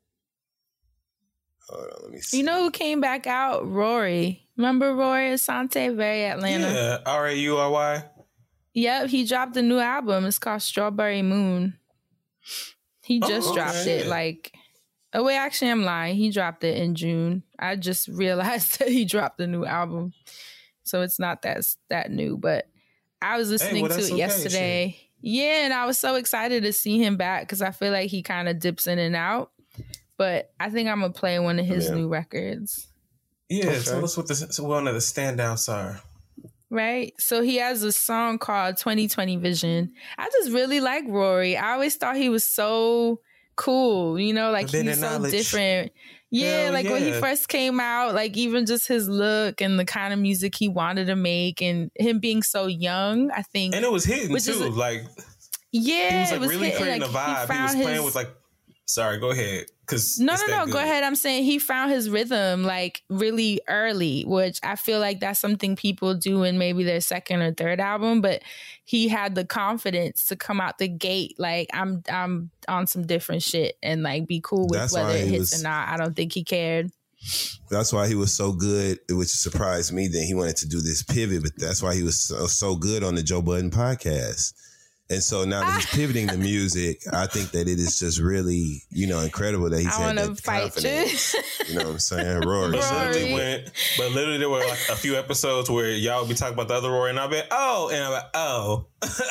Hold on, let me see. You know who came back out? Rory. Remember Rory Asante? Very Atlanta. Yeah, R-A-U-R-Y. Yep, he dropped a new album. It's called Strawberry Moon. He just dropped it actually, I'm lying. He dropped it in June. I just realized that he dropped a new album. So it's not that new, but I was listening to it yesterday. Shit. Yeah, and I was so excited to see him back because I feel like he kind of dips in and out. But I think I'm going to play one of his new records. Yeah, tell us what one of the standouts are. Right? So he has a song called 2020 Vision. I just really like Rory. I always thought he was so cool, he's so different. Yeah, when he first came out, even just his look and the kind of music he wanted to make and him being so young, I think. And it was hitting too. He was really creating a vibe. He was playing with sorry, go ahead. No, go ahead. I'm saying he found his rhythm really early, which I feel like that's something people do in maybe their second or third album, but he had the confidence to come out the gate I'm on some different shit and be cool with whether it hits or not. I don't think he cared. That's why he was so good, which surprised me that he wanted to do this pivot, but that's why he was so good on the Joe Budden podcast. And so now that he's pivoting the music, I think that it is just really, incredible that he's had that confidence. You know what I'm saying? Rory. But literally there were a few episodes where y'all would be talking about the other Rory and I'll be oh.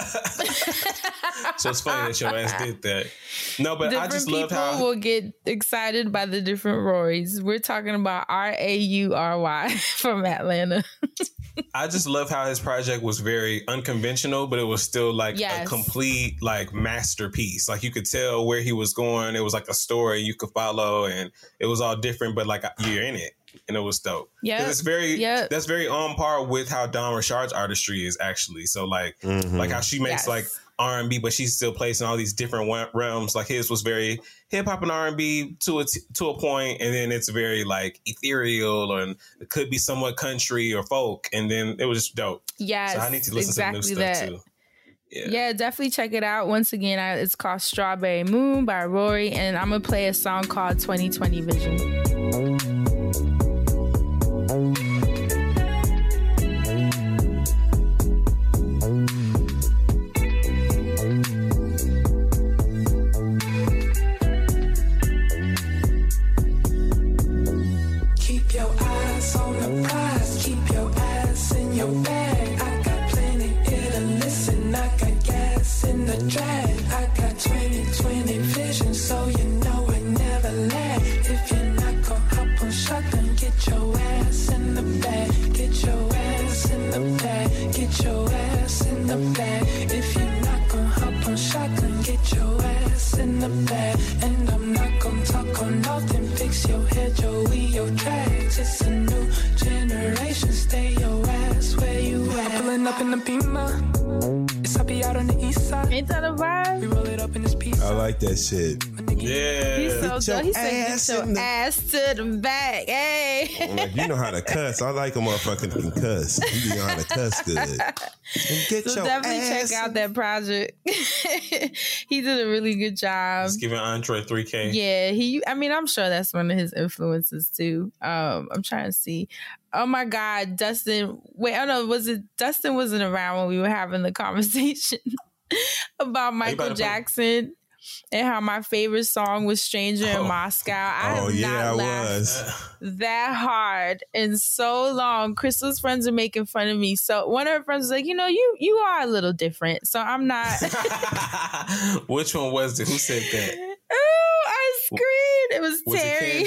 So it's funny that your ass did that. No, but I just love how people will get excited by the different Rorys. We're talking about R-A-U-R-Y from Atlanta. I just love how his project was very unconventional, but it was still a complete masterpiece. You could tell where he was going. It was a story you could follow, and it was all different, but you're in it, and it was dope. Yeah, that's very on par with how Dawn Richard's artistry is actually. So how she makes R&B, but she still plays in all these different realms. His was very hip hop and R&B to a point, and then it's very ethereal, and it could be somewhat country or folk, and then it was just dope. Yes, so I need to listen to new stuff too. Yeah, definitely check it out. Once again, it's called Strawberry Moon by Rory, and I'm gonna play a song called 2020 Vision. I got 2020 vision, so you know I never lag. If you're not gon' hop on get your ass in the bag. If you're not gon' hop on shotgun, get your ass in the bag. And I'm not gon' talk on nothing. Fix your head, Joey, your tracks. It's a new generation. Stay your ass where you at. I'm pulling up in the Beamer. It's happy out on the east side. Ain't that a vibe? We roll it up in this piece. I like that shit. Yeah. He's so dope. He said, get your ass to the back. Hey. Like, you know how to cuss. I like a motherfucker that can cuss. You know how to cuss good. Get So your definitely ass check out that project. He did a really good job. He's giving Andre $3K. Yeah, I'm sure that's one of his influences too. I'm trying to see. Oh my God, Dustin. Wait, Dustin wasn't around when we were having the conversation about Michael Jackson and how my favorite song was Stranger in Moscow. I have not laughed that hard in so long. Crystal's friends are making fun of me. So one of her friends was like, you are a little different. So I'm not. Which one was it? Who said that? Oh, I screamed. It was Terry.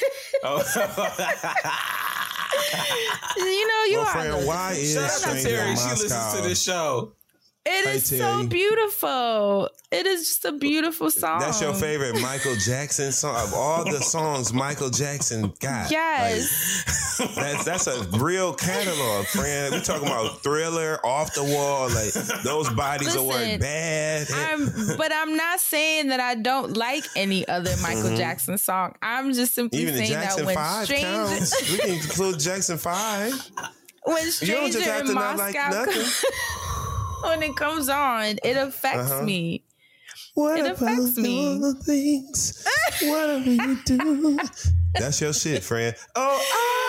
You are. Friend, why is Shout out Terry. She listens to this show. It is so beautiful. It is just a beautiful song. That's your favorite Michael Jackson song of all the songs Michael Jackson got. Yes, like, that's a real catalog, friend. We talking about Thriller, Off the Wall, like those bodies of work bad. But I'm not saying that I don't like any other Michael Jackson song. I'm just simply even saying Jackson that when 5 counts. We can include Jackson 5. When Stranger in Moscow when it comes on, it affects me. It affects me. What things? Whatever you do. That's your shit, friend. No,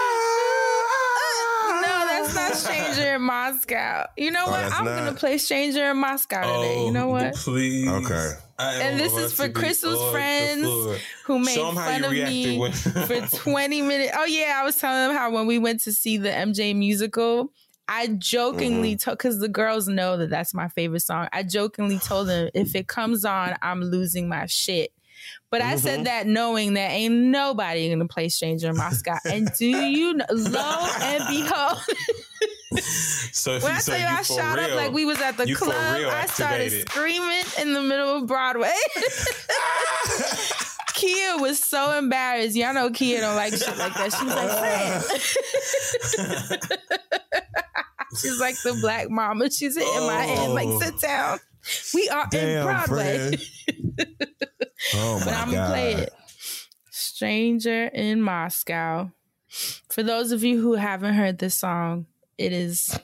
that's not Stranger in Moscow. You know what? I'm going to play Stranger in Moscow today. You know what? Please. Okay. And this is for Crystal's friends who made fun of me for 20 minutes. Oh, yeah. I was telling them how when we went to see the MJ musical, I jokingly told, because the girls know that that's my favorite song. I jokingly told them, if it comes on, I'm losing my shit. But I said that knowing that ain't nobody going to play Stranger in Moscow. And do you know, lo and behold, so when I tell you I shot up like we was at the club, I started screaming in the middle of Broadway. Kia was so embarrassed. Y'all know Kia don't like shit like that. She was like, Fred. She's like the black mama. She's hitting my hand like, sit down. We are in Broadway. Oh my but I'm gonna play it. Stranger in Moscow. For those of you who haven't heard this song, it's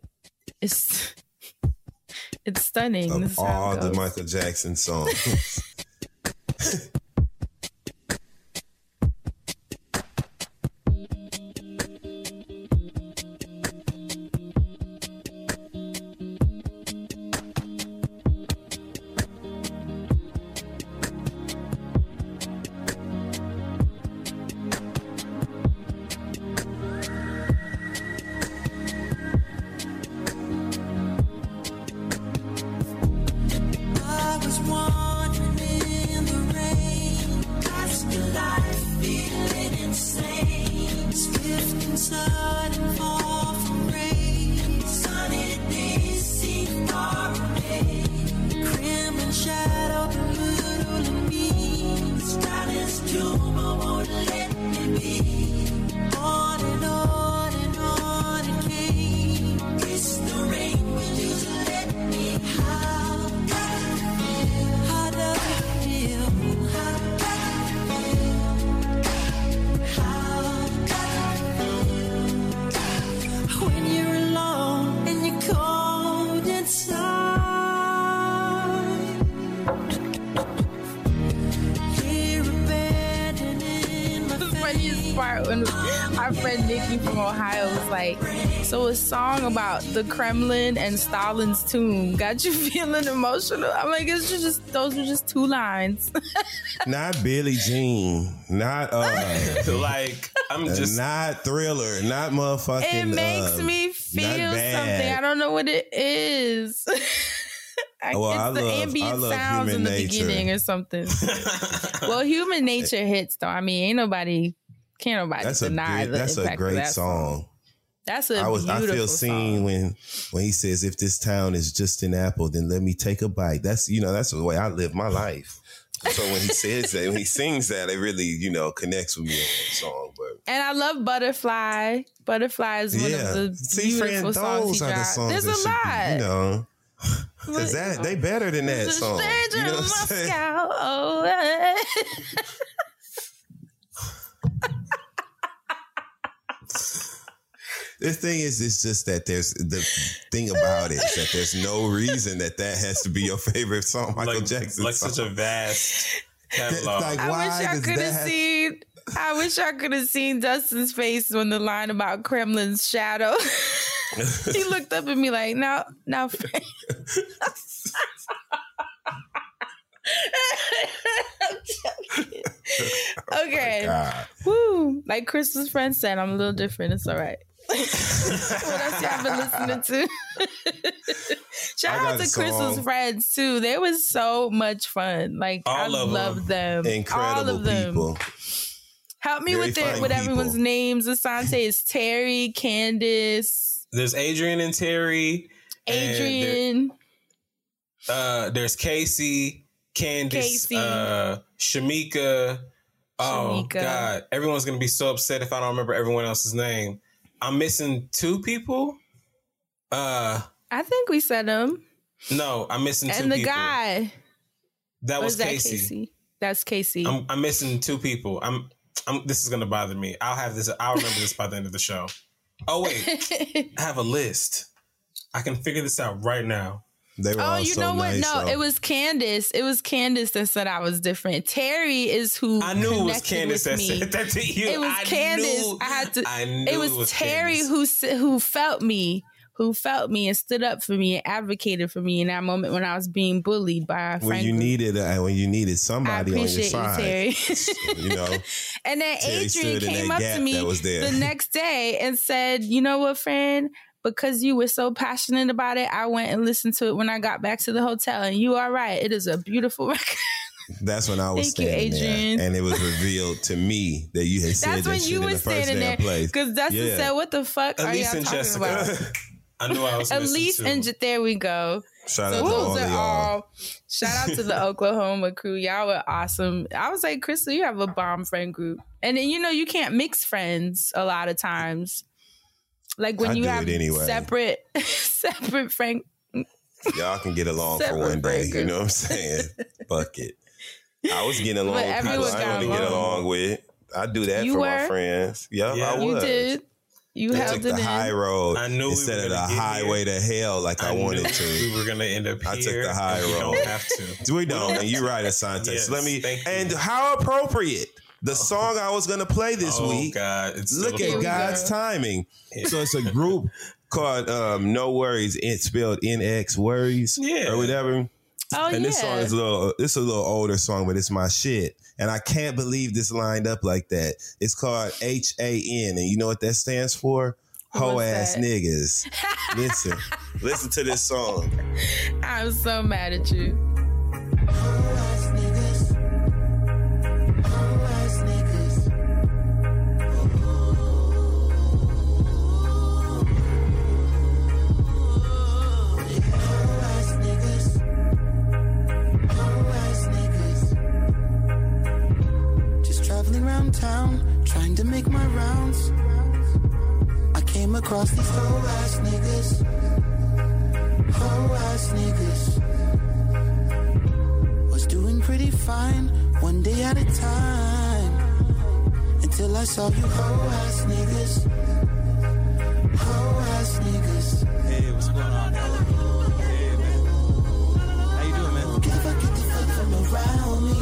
stunning. Of all the Michael Jackson songs. Our friend Nikki from Ohio was like, so a song about the Kremlin and Stalin's tomb got you feeling emotional? I'm like, those were just two lines. Not Billie Jean, not like I'm just not Thriller, not motherfucking. It makes me feel something. I don't know what it is. It's the ambient sounds in the beginning or something. Well, Human Nature hits though. I mean, can't nobody deny the impact of that song. That's a beautiful I feel seen when he says, if this town is just an apple, then let me take a bite. That's the way I live my life. So when he says that, when he sings that, it really, connects with me in the song. And I love Butterfly. Butterfly is one of the beautiful songs he dropped. There's a lot. Because they better than that song. You know what I'm saying? The thing is, it's just that there's the thing about it is that there's no reason that has to be your favorite song, Michael Jackson. Like song. such a vast catalog. I wish I could have seen Dustin's face when the line about Kremlin's shadow. He looked up at me like, now, Frank. Okay. Oh, woo. Like Crystal's friend said, I'm a little different. It's all right. What else y'all been listening to? Shout out to Crystal's friends too. They was so much fun. Like I love them. Incredible all of them. People. Help me with everyone's names. Asante is Terry, Candace. There's Adrian and Terry. Adrian. There's Casey, Candace, Shamika. Oh God, everyone's gonna be so upset if I don't remember everyone else's name. I'm missing 2 people. I think we said them. No, I'm missing 2 people. And the guy. That was Casey. That's Casey. I'm missing 2 people. This is gonna bother me. I'll remember this by the end of the show. Oh wait, I have a list. I can figure this out right now. They were all so nice. No, it was Candace. It was Candace that said I was different. Terry is who I knew it was Candace that said that to you. It was Candace. It was Terry who felt me and stood up for me and advocated for me in that moment when I was being bullied by our friend. When you needed somebody on your side. I appreciate you, Terry. And then Adrian came up to me the next day and said, "You know what, friend? Because you were so passionate about it, I went and listened to it when I got back to the hotel. And you are right. It is a beautiful record." That's when I was standing there. And it was revealed to me that you had said that shit in the first damn place. Because Dustin said, what the fuck are y'all talking about? I knew I was Elise and there we go. Shout out to all of y'all. Shout out to the Oklahoma crew. Y'all were awesome. I was like, Crystal, you have a bomb friend group. And then, you can't mix friends a lot of times. Like when you have separate friend. Y'all can get along for one day. You know what I'm saying? Fuck it. I was getting along with people I wanted to get along with. I do that for my friends. Yeah, I was. You did. You held took the high road instead of the highway to hell like I wanted to. We were going to end up here. I took the high road. We don't have to. We don't. And you're right, Asante. Yes, so and how appropriate. The song I was going to play this week. God. Look at God's timing. Yeah. So it's a group called No Worries. It's spelled NX Worries or whatever. Oh, and this song is a little older song, but it's my shit. And I can't believe this lined up like that. It's called HAN. And you know what that stands for? Hoe ass niggas. Listen to this song. I'm so mad at you. Town, trying to make my rounds. I came across these hoe ass niggas. Was doing pretty fine, one day at a time. Until I saw you hoe ass niggas. Hey, what's going on, brother? Hey, man. How you doing, man? Get the fuck from around me.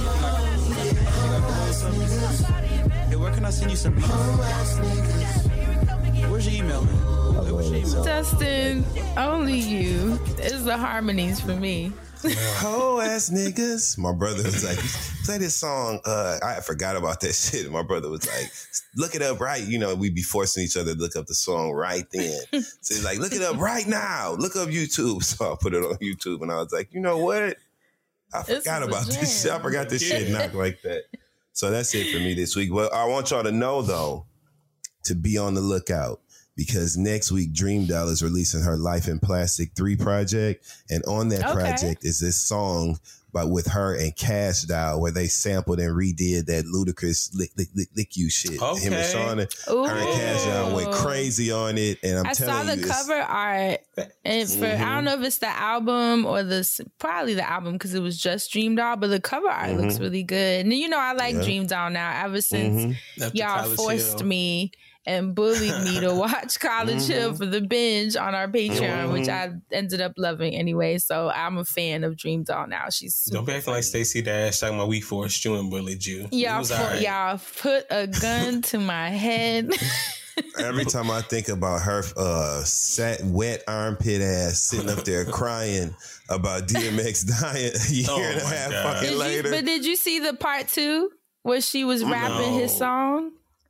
Hey, where can I send you some beats? Where's your email, man? Where's your email? Dustin, only you. It's the harmonies for me. Hoe ass niggas. My brother was like, play this song. I forgot about that shit. My brother was like, look it up right. We'd be forcing each other to look up the song right then. So he's like, look it up right now. Look up YouTube. So I put it on YouTube and I was like, you know what? I forgot about this shit. I forgot this shit not like that. So that's it for me this week. Well, I want y'all to know, though, to be on the lookout. because next week Dream Doll is releasing her Life in Plastic 3 project. And on that project is this song with her and Cash Doll where they sampled and redid that ludicrous lick you shit. Okay. Him and Shauna, her and Cash Doll went crazy on it. And I saw the cover art. And I don't know if it's the album or probably the album because it was just Dream Doll, but the cover art looks really good. And you know I like Dream Doll now ever since y'all forced me and bullied me to watch College Hill for the binge on our Patreon, which I ended up loving anyway. So I'm a fan of Dream Doll now. She's don't be acting like Stacey Dash talking about we forced you and bullied you. Y'all put a gun to my head. Every time I think about her wet armpit ass sitting up there crying about DMX dying a year and a half fucking later. But did you see the part 2 where she was rapping his song?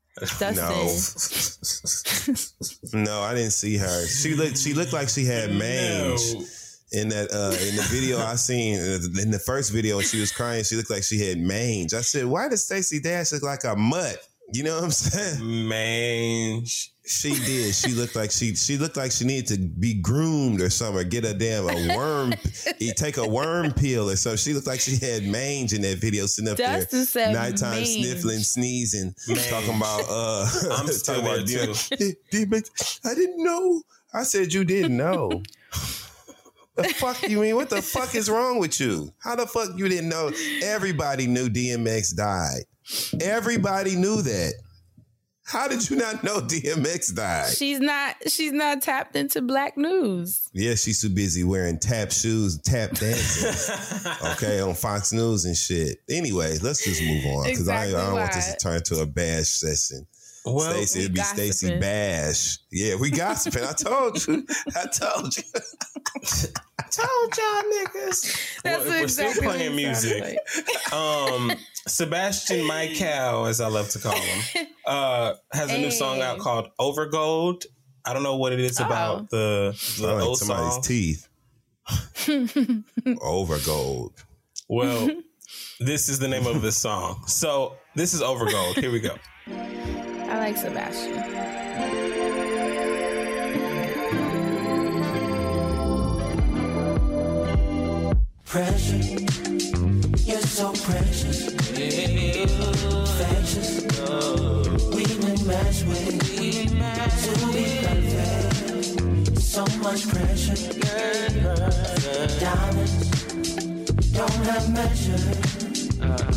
No, I didn't see her. She looked like she had mange. In that in the video I seen in the first video when she was crying, she looked like she had mange. I said, why does Stacey Dash look like a mutt? You know what I'm saying? Mange. She did. She looked like she needed to be groomed or something, or get a worm, take a worm peel or something. She looked like she had mange in that video, sitting up there, nighttime mange. Sniffling, sneezing, mange. Talking about I'm still there too. I didn't know. I said you didn't know. The fuck you mean? What the fuck is wrong with you? How the fuck you didn't know? Everybody knew DMX died. Everybody knew that. How did you not know DMX died? She's not tapped into black news. Yeah, she's too busy wearing tap shoes, tap dancing. Okay, on Fox News and shit. Anyway, let's just move on because I don't want this to turn into a bash session. Well, Stacey, it'd be Stacey Bash. Yeah, we gossiping. I told you. I told y'all niggas. We're still playing music. Sebastian Michael, as I love to call him, has a new song out called Overgold. I don't know what it is about the old somebody's song. Teeth. Overgold. Well, this is the name of the song. So this is Overgold. Here we go. I like Sebastian. Pressure, you're so precious. Infectious, we can match with. To be perfect, so much pressure. Diamonds don't have measure.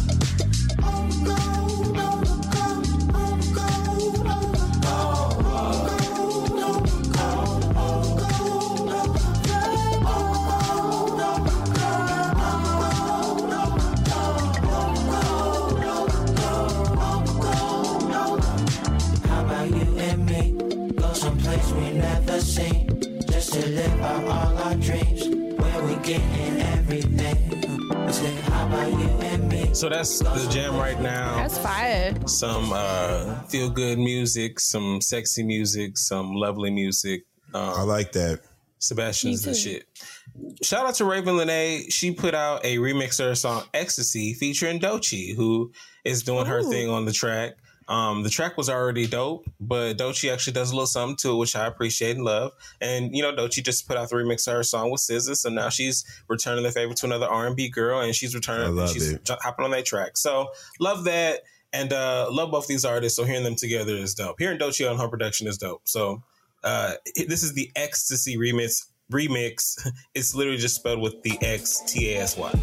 Just to live out all our dreams, where we getting everything. How about you and me? So that's the jam right now. That's fire. Some feel good music, some sexy music, some lovely music. I like that. Sebastian's the shit. Shout out to Raven Lenae. She put out a remix of her song Ecstasy featuring Doechii, who is doing her thing on the track. The track was already dope, but Doechii actually does a little something to it, which I appreciate and love. And, you know, Doechii just put out the remix of her song with SZA, so now she's returning the favor to another R&B girl, and she's returning, she's hopping on that track. So, love that, and love both these artists, so hearing them together is dope. Hearing Doechii on her production is dope. So, this is the Ecstasy remix. It's literally just spelled with the XTASY.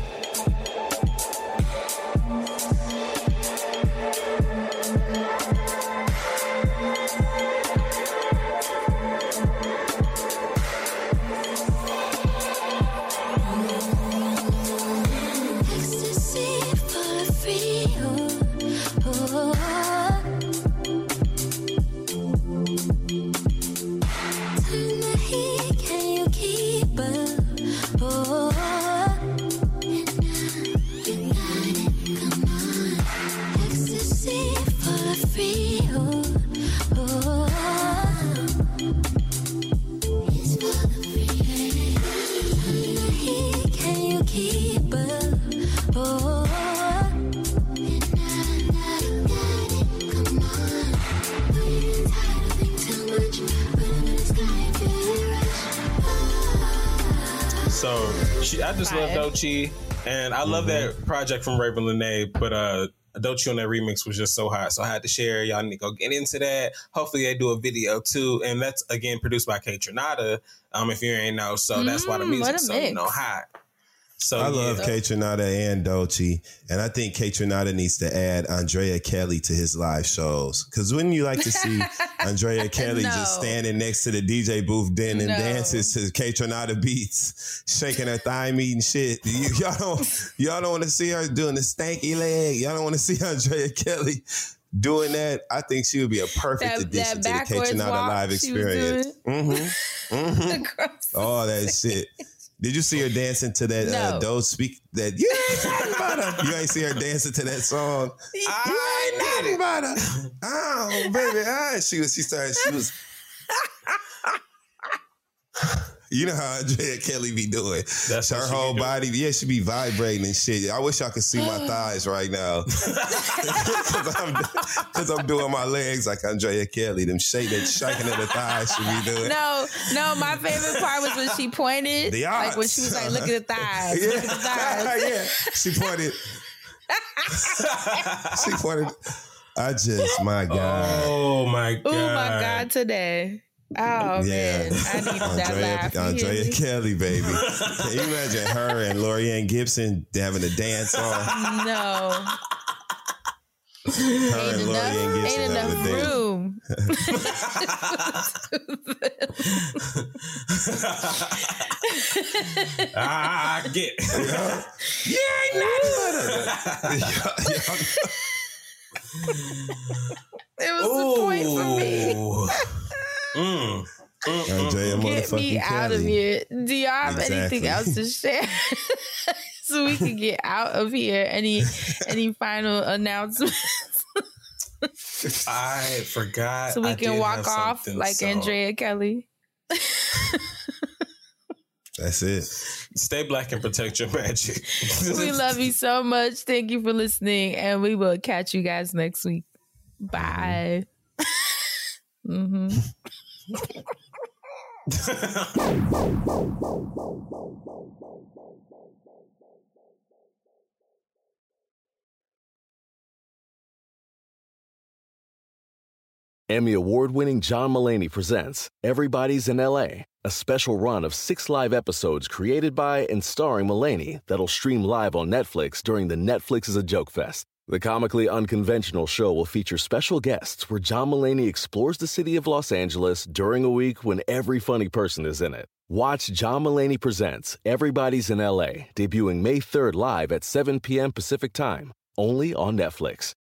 Doechii. I just love Doechii, and I love that project from Raven Lenae. But Doechii on that remix was just so hot, so I had to share. Y'all need to go get into that. Hopefully, they do a video too, and that's again produced by Kaytranada. If you ain't know, so that's why the music so hot. So I love Kaytranada and Doechii, and I think Kaytranada needs to add Andrea Kelly to his live shows. Because wouldn't you like to see Andrea Kelly just standing next to the DJ booth and dances to Kaytranada beats, shaking her thigh meat and shit? Y'all don't want to see her doing the stanky leg. Y'all don't want to see Andrea Kelly doing that. I think she would be a perfect addition to the Kaytranada live experience. All that shit. Did you see her dancing to that Doge speak that you ain't nothing but her? You ain't see her dancing to that song. You ain't nothing but her. Oh, baby. She was you know how Andrea Kelly be doing. That's her whole body. Yeah, she be vibrating and shit. I wish y'all could see my thighs right now. Because I'm doing my legs like Andrea Kelly. Them shaking of the thighs she be doing. No, my favorite part was when she pointed. Like when she was like, look at the thighs. Yeah. Look at the thighs. Yeah. She pointed. My God. Oh, my God. Oh, my God, today. Oh, man. I need that laugh. Andrea Kelly, baby. Can you imagine her and Laurieann Gibson having a dance on? No. Ain't enough room. I get. Yeah, ain't nothing It was the point for me. Get me out of here. Do y'all have anything else to share? So we can get out of here. Any final announcements? I forgot. So we can walk off like Andrea Kelly. That's it. Stay black and protect your magic. We love you so much. Thank you for listening, and we will catch you guys next week. Bye. Emmy award-winning John Mulaney presents Everybody's in L.A., a special run of 6 live episodes created by and starring Mulaney that'll stream live on Netflix during the Netflix is a Joke Fest. The comically unconventional show will feature special guests where John Mulaney explores the city of Los Angeles during a week when every funny person is in it. Watch John Mulaney Presents Everybody's in L.A., debuting May 3rd live at 7 p.m. Pacific Time, only on Netflix.